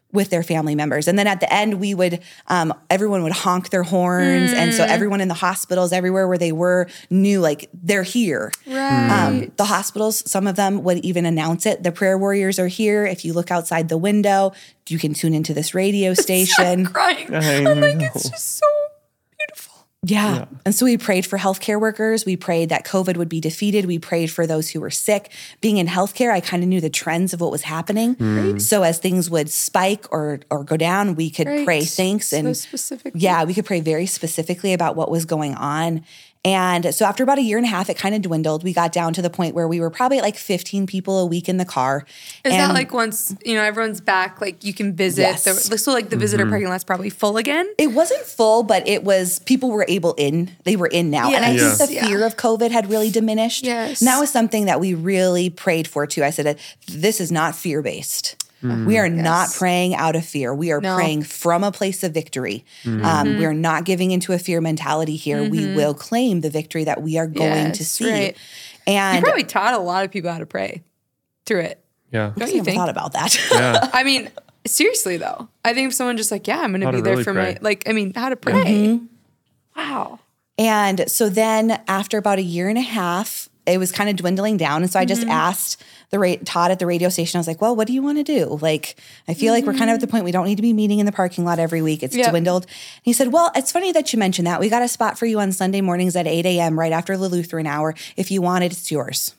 Speaker 2: with their family members. And then at the end, we would, um, everyone would honk their horns. Mm. And so everyone in the hospitals, everywhere where they were, knew like they're here.
Speaker 3: Right.
Speaker 2: Um, the hospitals, some of them would even announce it. The prayer warriors are here. If you look outside the window, you can tune into this radio station.
Speaker 3: I'm crying.
Speaker 1: I
Speaker 3: I'm
Speaker 1: know.
Speaker 3: like, it's just so beautiful.
Speaker 2: Yeah.
Speaker 1: Yeah.
Speaker 2: And so we prayed for healthcare workers. We prayed that COVID would be defeated. We prayed for those who were sick. Being in healthcare, I kind of knew the trends of what was happening.
Speaker 1: Mm.
Speaker 2: So as things would spike or or go down, we could
Speaker 3: Right.
Speaker 2: pray thanks.
Speaker 3: So
Speaker 2: And
Speaker 3: specifically.
Speaker 2: yeah, we could pray very specifically about what was going on. And so after about a year and a half, it kind of dwindled. We got down to the point where we were probably at like fifteen people a week in the car.
Speaker 3: Is
Speaker 2: And
Speaker 3: that like once, you know, everyone's back, like you can visit?
Speaker 2: Yes.
Speaker 3: The, so like the visitor
Speaker 1: Mm-hmm.
Speaker 3: parking lot's probably full again?
Speaker 2: It wasn't full, but it was, people were able in, they were in now. And I
Speaker 3: Yes.
Speaker 2: think the
Speaker 3: Yeah.
Speaker 2: fear of COVID had really diminished.
Speaker 3: Yes.
Speaker 2: And that was something that we really prayed for too. I said, this is not fear-based. We are not praying out of fear. We are
Speaker 3: No.
Speaker 2: praying from a place of victory. Um, we are not giving into a fear mentality here. We will claim the victory that we are going to
Speaker 3: Yes,
Speaker 2: see.
Speaker 3: right.
Speaker 2: And
Speaker 3: You probably taught a lot of people how to pray through it.
Speaker 1: Yeah.
Speaker 3: Don't
Speaker 2: I
Speaker 3: you
Speaker 2: never
Speaker 3: think?
Speaker 2: thought about that.
Speaker 1: Yeah.
Speaker 3: I mean, seriously though, I think if someone just like, yeah, I'm going to
Speaker 1: How
Speaker 3: be
Speaker 1: to
Speaker 3: there
Speaker 1: really
Speaker 3: for
Speaker 1: pray.
Speaker 3: my, like, I mean, how to pray.
Speaker 2: Mm-hmm.
Speaker 3: Wow.
Speaker 2: And so then after about a year and a half, it was kind of dwindling down. And so I just
Speaker 3: Mm-hmm.
Speaker 2: asked the ra- Todd at the radio station, I was like, well, what do you want to do? Like, I feel like we're kind of at the point we don't need to be meeting in the parking lot every week. It's
Speaker 3: Yep.
Speaker 2: dwindled. And he said, well, it's funny that you mentioned that. We got a spot for you on Sunday mornings at eight a.m. right after the Lutheran hour. If you want it, it's yours.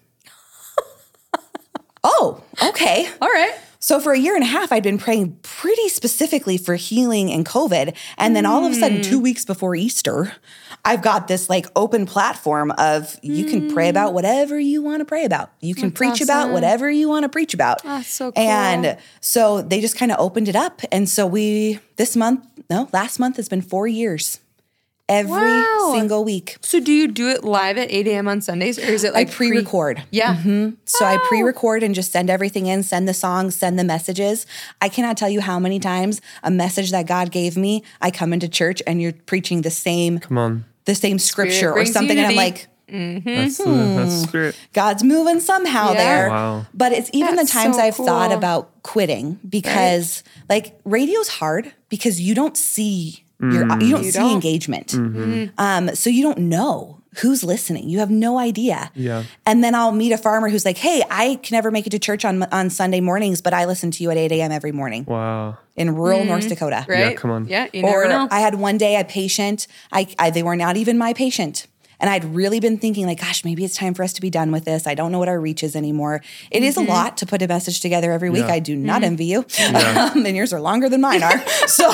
Speaker 2: Oh, okay.
Speaker 3: All right.
Speaker 2: So for a year and a half, I'd been praying pretty specifically for healing and COVID. And then all of a sudden, two weeks before Easter, I've got this like open platform of you can pray about whatever you want to pray about. You can
Speaker 3: That's
Speaker 2: preach about
Speaker 3: awesome.
Speaker 2: whatever you want to preach about.
Speaker 3: That's so cool.
Speaker 2: And so they just kind of opened it up. And so we, this month, no, last month has been four years. Every
Speaker 3: Wow.
Speaker 2: single week.
Speaker 3: So do you do it live at eight a.m. on Sundays, or is it
Speaker 2: I
Speaker 3: like pre-
Speaker 2: pre-record.
Speaker 3: Yeah.
Speaker 2: So I pre-record and just send everything in, send the songs, send the messages. I cannot tell you how many times a message that God gave me, I come into church and you're preaching the same
Speaker 1: Come on.
Speaker 2: the same scripture or
Speaker 3: brings
Speaker 2: something. And I'm
Speaker 3: unity.
Speaker 2: like,
Speaker 1: That's the, that's the spirit.
Speaker 2: God's moving somehow
Speaker 3: Yeah.
Speaker 2: there.
Speaker 1: Wow.
Speaker 2: But it's even
Speaker 3: That's
Speaker 2: the times
Speaker 3: so
Speaker 2: I've thought
Speaker 3: cool.
Speaker 2: about quitting because like radio's hard because you don't see your you don't
Speaker 3: You
Speaker 2: see
Speaker 3: don't.
Speaker 2: engagement. Um, so you don't know who's listening. You have no idea.
Speaker 1: Yeah.
Speaker 2: And then I'll meet a farmer who's like, hey, I can never make it to church on on Sunday mornings, but I listen to you at eight a.m. every morning
Speaker 1: Wow.
Speaker 2: in rural North Dakota.
Speaker 3: Right?
Speaker 1: come on.
Speaker 3: Yeah, you
Speaker 2: Or
Speaker 3: never know.
Speaker 2: I had one day a patient, I, I they were not even my patient. And I'd really been thinking like, gosh, maybe it's time for us to be done with this. I don't know what our reach is anymore. It is a lot to put a message together every week.
Speaker 1: Yeah.
Speaker 2: I do not envy you. Um, and yours are longer than mine are. So,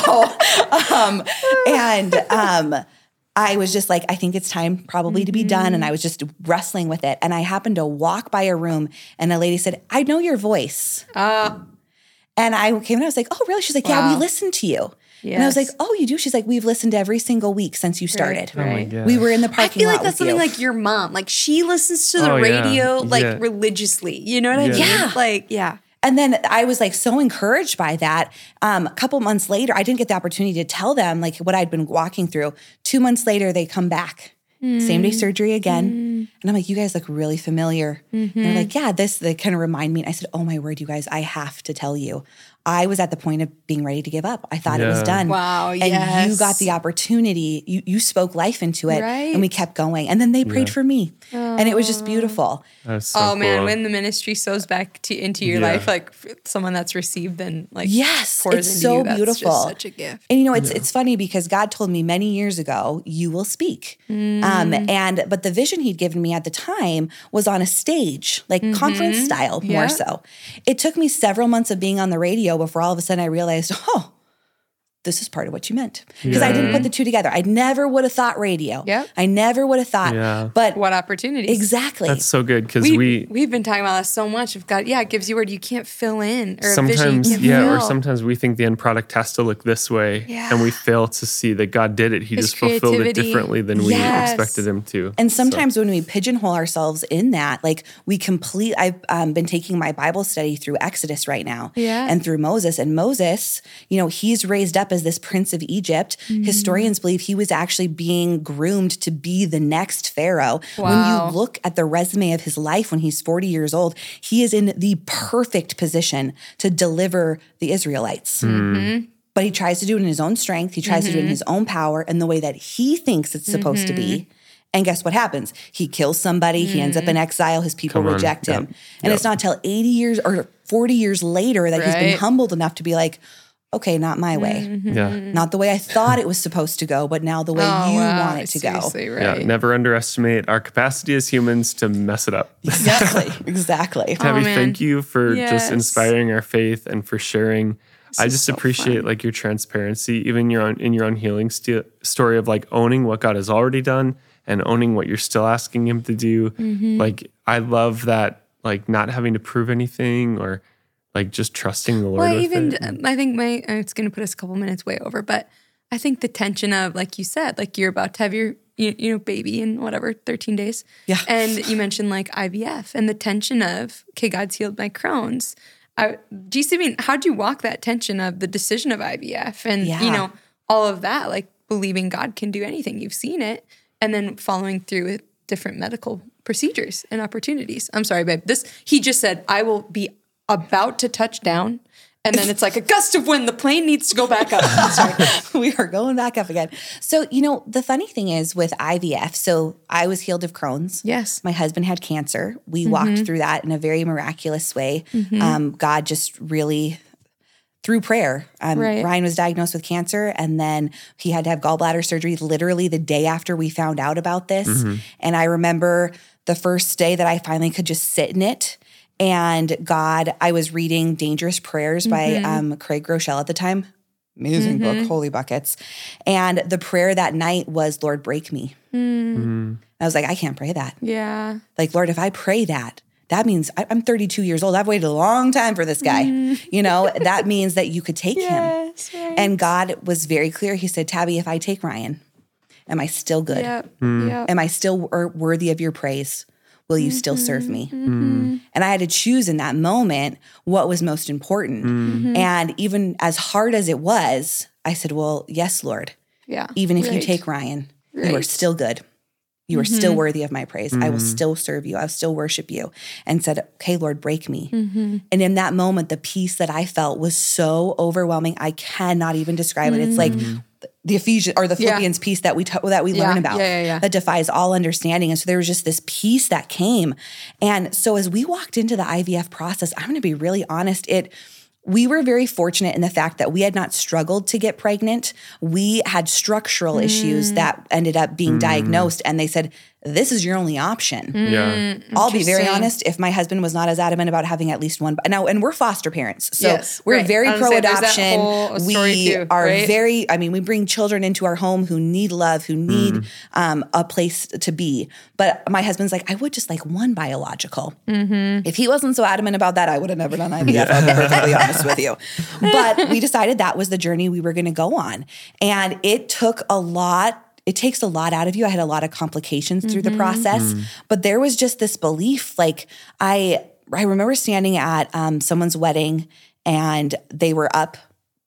Speaker 2: um, and um, I was just like, I think it's time probably to be done. And I was just wrestling with it. And I happened to walk by a room and a lady said, I know your voice.
Speaker 3: Uh,
Speaker 2: And I came and I was like, oh, really? She's like, yeah, we
Speaker 3: Wow.
Speaker 2: listen to you. And I was
Speaker 3: Yes.
Speaker 2: like, oh, you do? She's like, we've listened every single week since you started.
Speaker 3: Right,
Speaker 1: Oh my
Speaker 3: right.
Speaker 1: God.
Speaker 2: We were in the
Speaker 3: I
Speaker 2: parking
Speaker 3: feel
Speaker 2: lot
Speaker 3: like that's
Speaker 2: with
Speaker 3: something
Speaker 2: you.
Speaker 3: like your mom. Like she listens to the
Speaker 1: Oh, yeah.
Speaker 3: radio like
Speaker 1: Yeah.
Speaker 3: religiously. You know what I
Speaker 1: Yeah.
Speaker 3: mean?
Speaker 2: Yeah.
Speaker 3: Like, yeah.
Speaker 2: And then I was like so encouraged by that. Um, a couple months later, I didn't get the opportunity to tell them like what I'd been walking through. Two months later, they come back. Same day surgery again. And I'm like, you guys look really familiar. And they're like, yeah, this, they kind of remind me. And I said, oh my word, you guys, I have to tell you. I was at the point of being ready to give up. I thought it was
Speaker 1: Yeah.
Speaker 2: done.
Speaker 3: Wow,
Speaker 2: And you
Speaker 3: yes.
Speaker 2: got the opportunity. You you spoke life into it. And we
Speaker 3: Right.
Speaker 2: kept going. And then they prayed for me. And it was just beautiful.
Speaker 1: That's so
Speaker 3: Oh man,
Speaker 1: cool.
Speaker 3: when the ministry sows back to into your
Speaker 1: Yeah.
Speaker 3: life, like f- someone that's received, then like
Speaker 2: Yes,
Speaker 3: pours
Speaker 2: it's
Speaker 3: into
Speaker 2: so
Speaker 3: you, that's
Speaker 2: beautiful.
Speaker 3: Just such a gift.
Speaker 2: And you know, it's it's funny because God told me many years ago, you will speak. Um, and but the vision He'd given me at the time was on a stage, like conference style, more
Speaker 3: Yeah.
Speaker 2: so. It took me several months of being on the radio before all of a sudden I realized, oh, this is part of what you meant. Because I didn't put the two together. I never would have thought radio.
Speaker 3: Yep.
Speaker 2: I never would have thought.
Speaker 1: Yeah.
Speaker 2: But
Speaker 3: What opportunities?
Speaker 2: exactly.
Speaker 1: That's so good because
Speaker 3: We,
Speaker 1: we,
Speaker 3: we have been talking about that so much. If God, yeah, it gives you a word you can't fill in, or a vision you
Speaker 1: sometimes
Speaker 3: can't
Speaker 1: yeah or
Speaker 3: fill.
Speaker 1: sometimes we think the end product has to look this way
Speaker 3: Yeah.
Speaker 1: and we fail to see that God did it. He
Speaker 3: His
Speaker 1: just fulfilled it
Speaker 3: creativity.
Speaker 1: differently than we
Speaker 2: Yes.
Speaker 1: expected him to.
Speaker 2: And sometimes when we pigeonhole ourselves in that, like we complete, I've um, been taking my Bible study through Exodus right now
Speaker 3: Yeah.
Speaker 2: and through Moses. And Moses, you know, he's raised up as this prince of Egypt. Mm-hmm. Historians believe he was actually being groomed to be the next Pharaoh.
Speaker 3: Wow.
Speaker 2: When you look at the resume of his life when he's forty years old, he is in the perfect position to deliver the Israelites.
Speaker 3: Mm-hmm.
Speaker 2: But he tries to do it in his own strength. He tries mm-hmm. to do it in his own power and the way that he thinks it's supposed mm-hmm. to be. And guess what happens? He kills somebody. Mm. He ends up in exile. His people Come reject on. him. Yep. And yep. it's not till eighty years or forty years later that right. he's been humbled enough to be like, okay, not my way.
Speaker 3: Mm-hmm.
Speaker 1: Yeah.
Speaker 2: Not the way I thought it was supposed to go, but now the way
Speaker 3: oh,
Speaker 2: you
Speaker 3: wow.
Speaker 2: want it to
Speaker 3: Seriously,
Speaker 2: go.
Speaker 3: Right.
Speaker 1: Yeah, never underestimate our capacity as humans to mess it up.
Speaker 2: Exactly. exactly.
Speaker 1: Tabby,
Speaker 3: oh,
Speaker 1: thank you for
Speaker 3: yes.
Speaker 1: just inspiring our faith and for sharing.
Speaker 3: This
Speaker 1: I just
Speaker 3: so
Speaker 1: appreciate
Speaker 3: fun.
Speaker 1: like your transparency, even your own, in your own healing st- story of like owning what God has already done and owning what you're still asking him to do.
Speaker 3: Mm-hmm.
Speaker 1: Like, I love that, like not having to prove anything or like just trusting the Lord
Speaker 3: well,
Speaker 1: with
Speaker 3: even,
Speaker 1: it.
Speaker 3: I think my, it's going to put us a couple minutes way over, but I think the tension of, like you said, like you're about to have your, you, you know, baby in whatever, thirteen days.
Speaker 2: Yeah.
Speaker 3: And you mentioned like I V F and the tension of, okay, God's healed my Crohn's. I, do you see, I mean, how do you walk that tension of the decision of I V F and,
Speaker 2: yeah.
Speaker 3: you know, all of that, like believing God can do anything. You've seen it. And then following through with different medical procedures and opportunities. I'm sorry, babe. This, he just said, I will be about to touch down. And then it's like a gust of wind. The plane needs to go back up. I'm sorry.
Speaker 2: We are going back up again. So, you know, the funny thing is with I V F, so I was healed of Crohn's.
Speaker 3: Yes.
Speaker 2: My husband had cancer. We
Speaker 3: Mm-hmm.
Speaker 2: walked through that in a very miraculous way.
Speaker 3: Mm-hmm.
Speaker 2: Um, God just really, through prayer, um,
Speaker 3: Right.
Speaker 2: Ryan was diagnosed with cancer and then he had to have gallbladder surgery literally the day after we found out about this.
Speaker 1: Mm-hmm.
Speaker 2: And I remember the first day that I finally could just sit in it. And God, I was reading Dangerous Prayers by
Speaker 3: Mm-hmm.
Speaker 2: um, Craig Groeschel at the time. Amazing
Speaker 3: Mm-hmm.
Speaker 2: book, holy buckets. And the prayer that night was, Lord, break me.
Speaker 3: Mm.
Speaker 1: Mm.
Speaker 2: I was like, I can't pray that.
Speaker 3: Yeah.
Speaker 2: Like, Lord, if I pray that, that means I, I'm thirty-two years old. I've waited a long time for this guy.
Speaker 3: Mm.
Speaker 2: You know, that means that you could take
Speaker 3: Yes,
Speaker 2: him.
Speaker 3: right.
Speaker 2: And God was very clear. He said, Tabby, if I take Ryan, am I still good?
Speaker 3: Yep.
Speaker 1: Mm.
Speaker 3: Yep.
Speaker 2: Am I still wor- worthy of your praise? Will you still serve me?
Speaker 3: Mm-hmm.
Speaker 2: And I had to choose in that moment what was most important.
Speaker 3: Mm-hmm.
Speaker 2: And even as hard as it was, I said, well, yes, Lord.
Speaker 3: Yeah.
Speaker 2: Even if you
Speaker 3: Right.
Speaker 2: take Ryan, you are
Speaker 3: Right.
Speaker 2: still good. You are
Speaker 3: Mm-hmm.
Speaker 2: still worthy of my praise. I will still serve you. I'll still worship you. And said, okay, Lord, break me.
Speaker 3: Mm-hmm.
Speaker 2: And in that moment, the peace that I felt was so overwhelming. I cannot even describe it. It's like the Ephesians or the
Speaker 3: Yeah.
Speaker 2: Philippians piece that we t- that we
Speaker 3: Yeah.
Speaker 2: learn about
Speaker 3: Yeah, yeah, yeah.
Speaker 2: that defies all understanding. And so there was just this peace that came. And so as we walked into the I V F process, I'm going to be really honest, it we were very fortunate in the fact that we had not struggled to get pregnant. We had structural
Speaker 3: Mm.
Speaker 2: issues that ended up being diagnosed, and they said, this is your only option.
Speaker 1: Yeah.
Speaker 2: I'll be very
Speaker 3: Interesting.
Speaker 2: honest, if my husband was not as adamant about having at least one, now, and we're foster parents, so
Speaker 3: Yes,
Speaker 2: we're
Speaker 3: right.
Speaker 2: very
Speaker 3: I was gonna say, there's that
Speaker 2: pro-adoption.
Speaker 3: whole story
Speaker 2: We
Speaker 3: too,
Speaker 2: are
Speaker 3: right?
Speaker 2: very, I mean, we bring children into our home who need love, who need um, a place to be. But my husband's like, I would just like one biological.
Speaker 3: Mm-hmm.
Speaker 2: If he wasn't so adamant about that, I would have never done I V F, I'll be perfectly honest with you. But we decided that was the journey we were going to go on. And it took a lot. It takes a lot out of you. I had a lot of complications through the process, but there was just this belief. Like I, I remember standing at um, someone's wedding, and they were up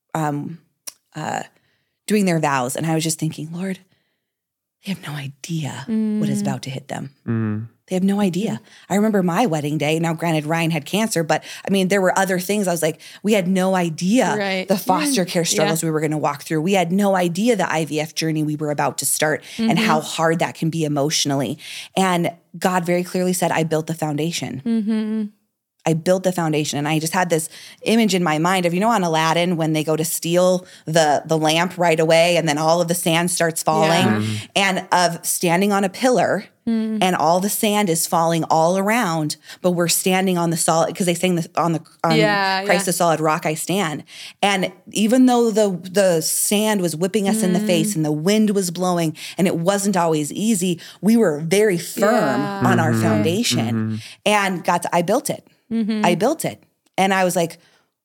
Speaker 2: um, uh, doing their vows, and I was just thinking, Lord, they have no idea what is about to hit them.
Speaker 1: Mm.
Speaker 2: They have no idea. I remember my wedding day. Now, granted, Ryan had cancer, but I mean, there were other things. I was like, we had no idea
Speaker 3: Right.
Speaker 2: the foster care
Speaker 3: Yeah.
Speaker 2: struggles we were going to walk through. We had no idea the I V F journey we were about to start and how hard that can be emotionally. And God very clearly said, I built the foundation.
Speaker 3: Mm-hmm.
Speaker 2: I built the foundation. And I just had this image in my mind of, you know, on Aladdin, when they go to steal the, the lamp right away and then all of the sand starts falling,
Speaker 3: Yeah.
Speaker 2: and of standing on a pillar
Speaker 3: Mm.
Speaker 2: and all the sand is falling all around, but we're standing on the solid, because they sing the, on the on
Speaker 3: Yeah,
Speaker 2: Christ
Speaker 3: yeah.
Speaker 2: the solid rock I stand. And even though the the sand was whipping us in the face and the wind was blowing and it wasn't always easy, we were very firm
Speaker 3: Yeah.
Speaker 2: on our foundation. And got to, I built it.
Speaker 3: Mm-hmm.
Speaker 2: I built it. And I was like,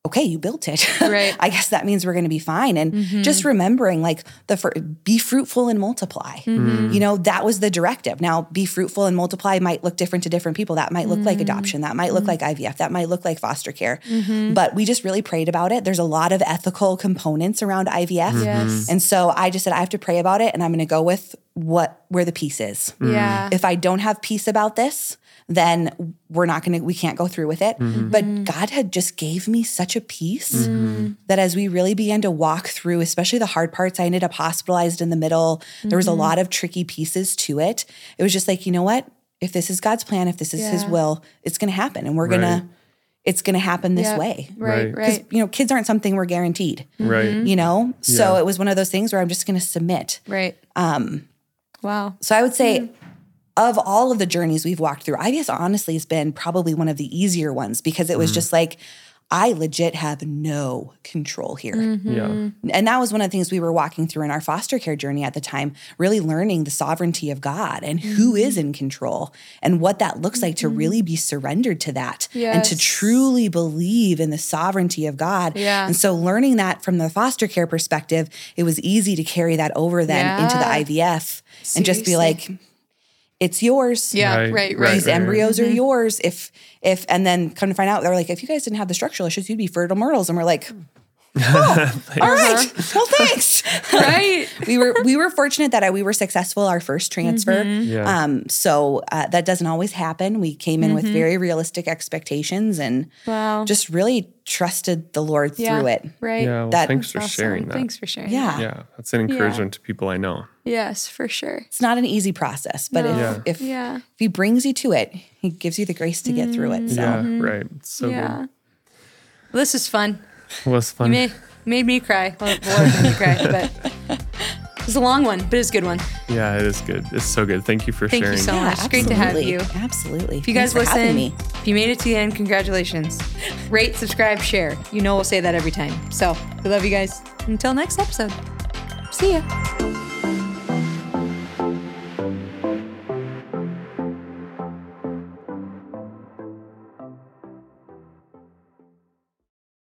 Speaker 2: okay, you built it.
Speaker 3: Right.
Speaker 2: I guess that means we're going to be fine. And
Speaker 3: Mm-hmm.
Speaker 2: just remembering like the, fir- be fruitful and multiply,
Speaker 3: Mm-hmm.
Speaker 2: you know, that was the directive. Now be fruitful and multiply might look different to different people. That might look like
Speaker 3: Mm-hmm.
Speaker 2: adoption. That might look like I V F. That might look like foster care. But we just really prayed about it. There's a lot of ethical components around I V F.
Speaker 3: Yes.
Speaker 2: And so I just said, I have to pray about it and I'm going to go with what, where the peace is.
Speaker 3: Yeah.
Speaker 2: If I don't have peace about this, then we're not going to, we can't go through with it. But God had just gave me such a peace that as we really began to walk through, especially the hard parts, I ended up hospitalized in the middle. There was a lot of tricky pieces to it. It was just like, you know what? If this is God's plan, if this is his
Speaker 3: Yeah.
Speaker 2: will, it's going to happen. And we're going
Speaker 1: Right.
Speaker 2: to, it's going to happen this
Speaker 3: Yeah.
Speaker 2: way.
Speaker 3: Right,
Speaker 1: Right.
Speaker 2: Because,
Speaker 3: right.
Speaker 2: you know, kids aren't something we're guaranteed,
Speaker 1: Right.
Speaker 2: you know? So
Speaker 1: Yeah.
Speaker 2: it was one of those things where I'm just going to submit.
Speaker 3: Right. Um, wow.
Speaker 2: So I would say of all of the journeys we've walked through, I V F honestly has been probably one of the easier ones because it was just like, I legit have no control here.
Speaker 1: Yeah.
Speaker 2: And that was one of the things we were walking through in our foster care journey at the time, really learning the sovereignty of God and who is in control and what that looks like to really be surrendered to that and to
Speaker 3: Yes.
Speaker 2: truly believe in the sovereignty of God.
Speaker 3: Yeah.
Speaker 2: And so learning that from the foster care perspective, it was easy to carry that over then into the
Speaker 3: Yeah.
Speaker 2: I V F and just be
Speaker 3: Seriously.
Speaker 2: like, it's yours.
Speaker 3: Yeah.
Speaker 1: Right,
Speaker 3: Right. Right.
Speaker 1: right,
Speaker 2: These
Speaker 1: right.
Speaker 2: embryos are yours. If, if, and then come to find out, they're like, if you guys didn't have the structural issues, you'd be fertile myrtles. And we're like, oh, all right. Well, thanks.
Speaker 3: Right.
Speaker 2: we were, we were fortunate that I, we were successful our first transfer.
Speaker 1: Yeah.
Speaker 2: Um, so uh, that doesn't always happen. We came in with very realistic expectations and
Speaker 3: Wow.
Speaker 2: just really trusted the Lord
Speaker 3: Yeah.
Speaker 2: through it.
Speaker 3: Right.
Speaker 1: Yeah. Well,
Speaker 2: That-
Speaker 1: thanks for
Speaker 3: Awesome.
Speaker 1: sharing that.
Speaker 3: Thanks for sharing.
Speaker 2: Yeah.
Speaker 1: Yeah. That's an encouragement to people I know.
Speaker 3: Yes, for sure.
Speaker 2: It's not an easy process, but
Speaker 3: No.
Speaker 1: Yeah.
Speaker 2: if, if,
Speaker 3: Yeah.
Speaker 2: if he brings you to it, he gives you the grace to get through it. So
Speaker 1: Yeah. Right. It's so
Speaker 3: yeah.
Speaker 1: good.
Speaker 3: Well, this is fun.
Speaker 1: Well, it's fun.
Speaker 3: You made, made me cry. Well, the Lord made me cry, but it's a long one, but it's a good one.
Speaker 1: Yeah, it is good. It's so good. Thank you for
Speaker 3: Thank
Speaker 1: sharing.
Speaker 3: you so
Speaker 2: yeah,
Speaker 3: much. It's great to have
Speaker 2: absolutely.
Speaker 3: you.
Speaker 2: Absolutely.
Speaker 3: If you guys
Speaker 2: Thanks for having
Speaker 3: listen,
Speaker 2: me.
Speaker 3: if you made it to the end, congratulations. Rate, subscribe, share. You know we'll say that every time. So we love you guys. Until next episode. See ya.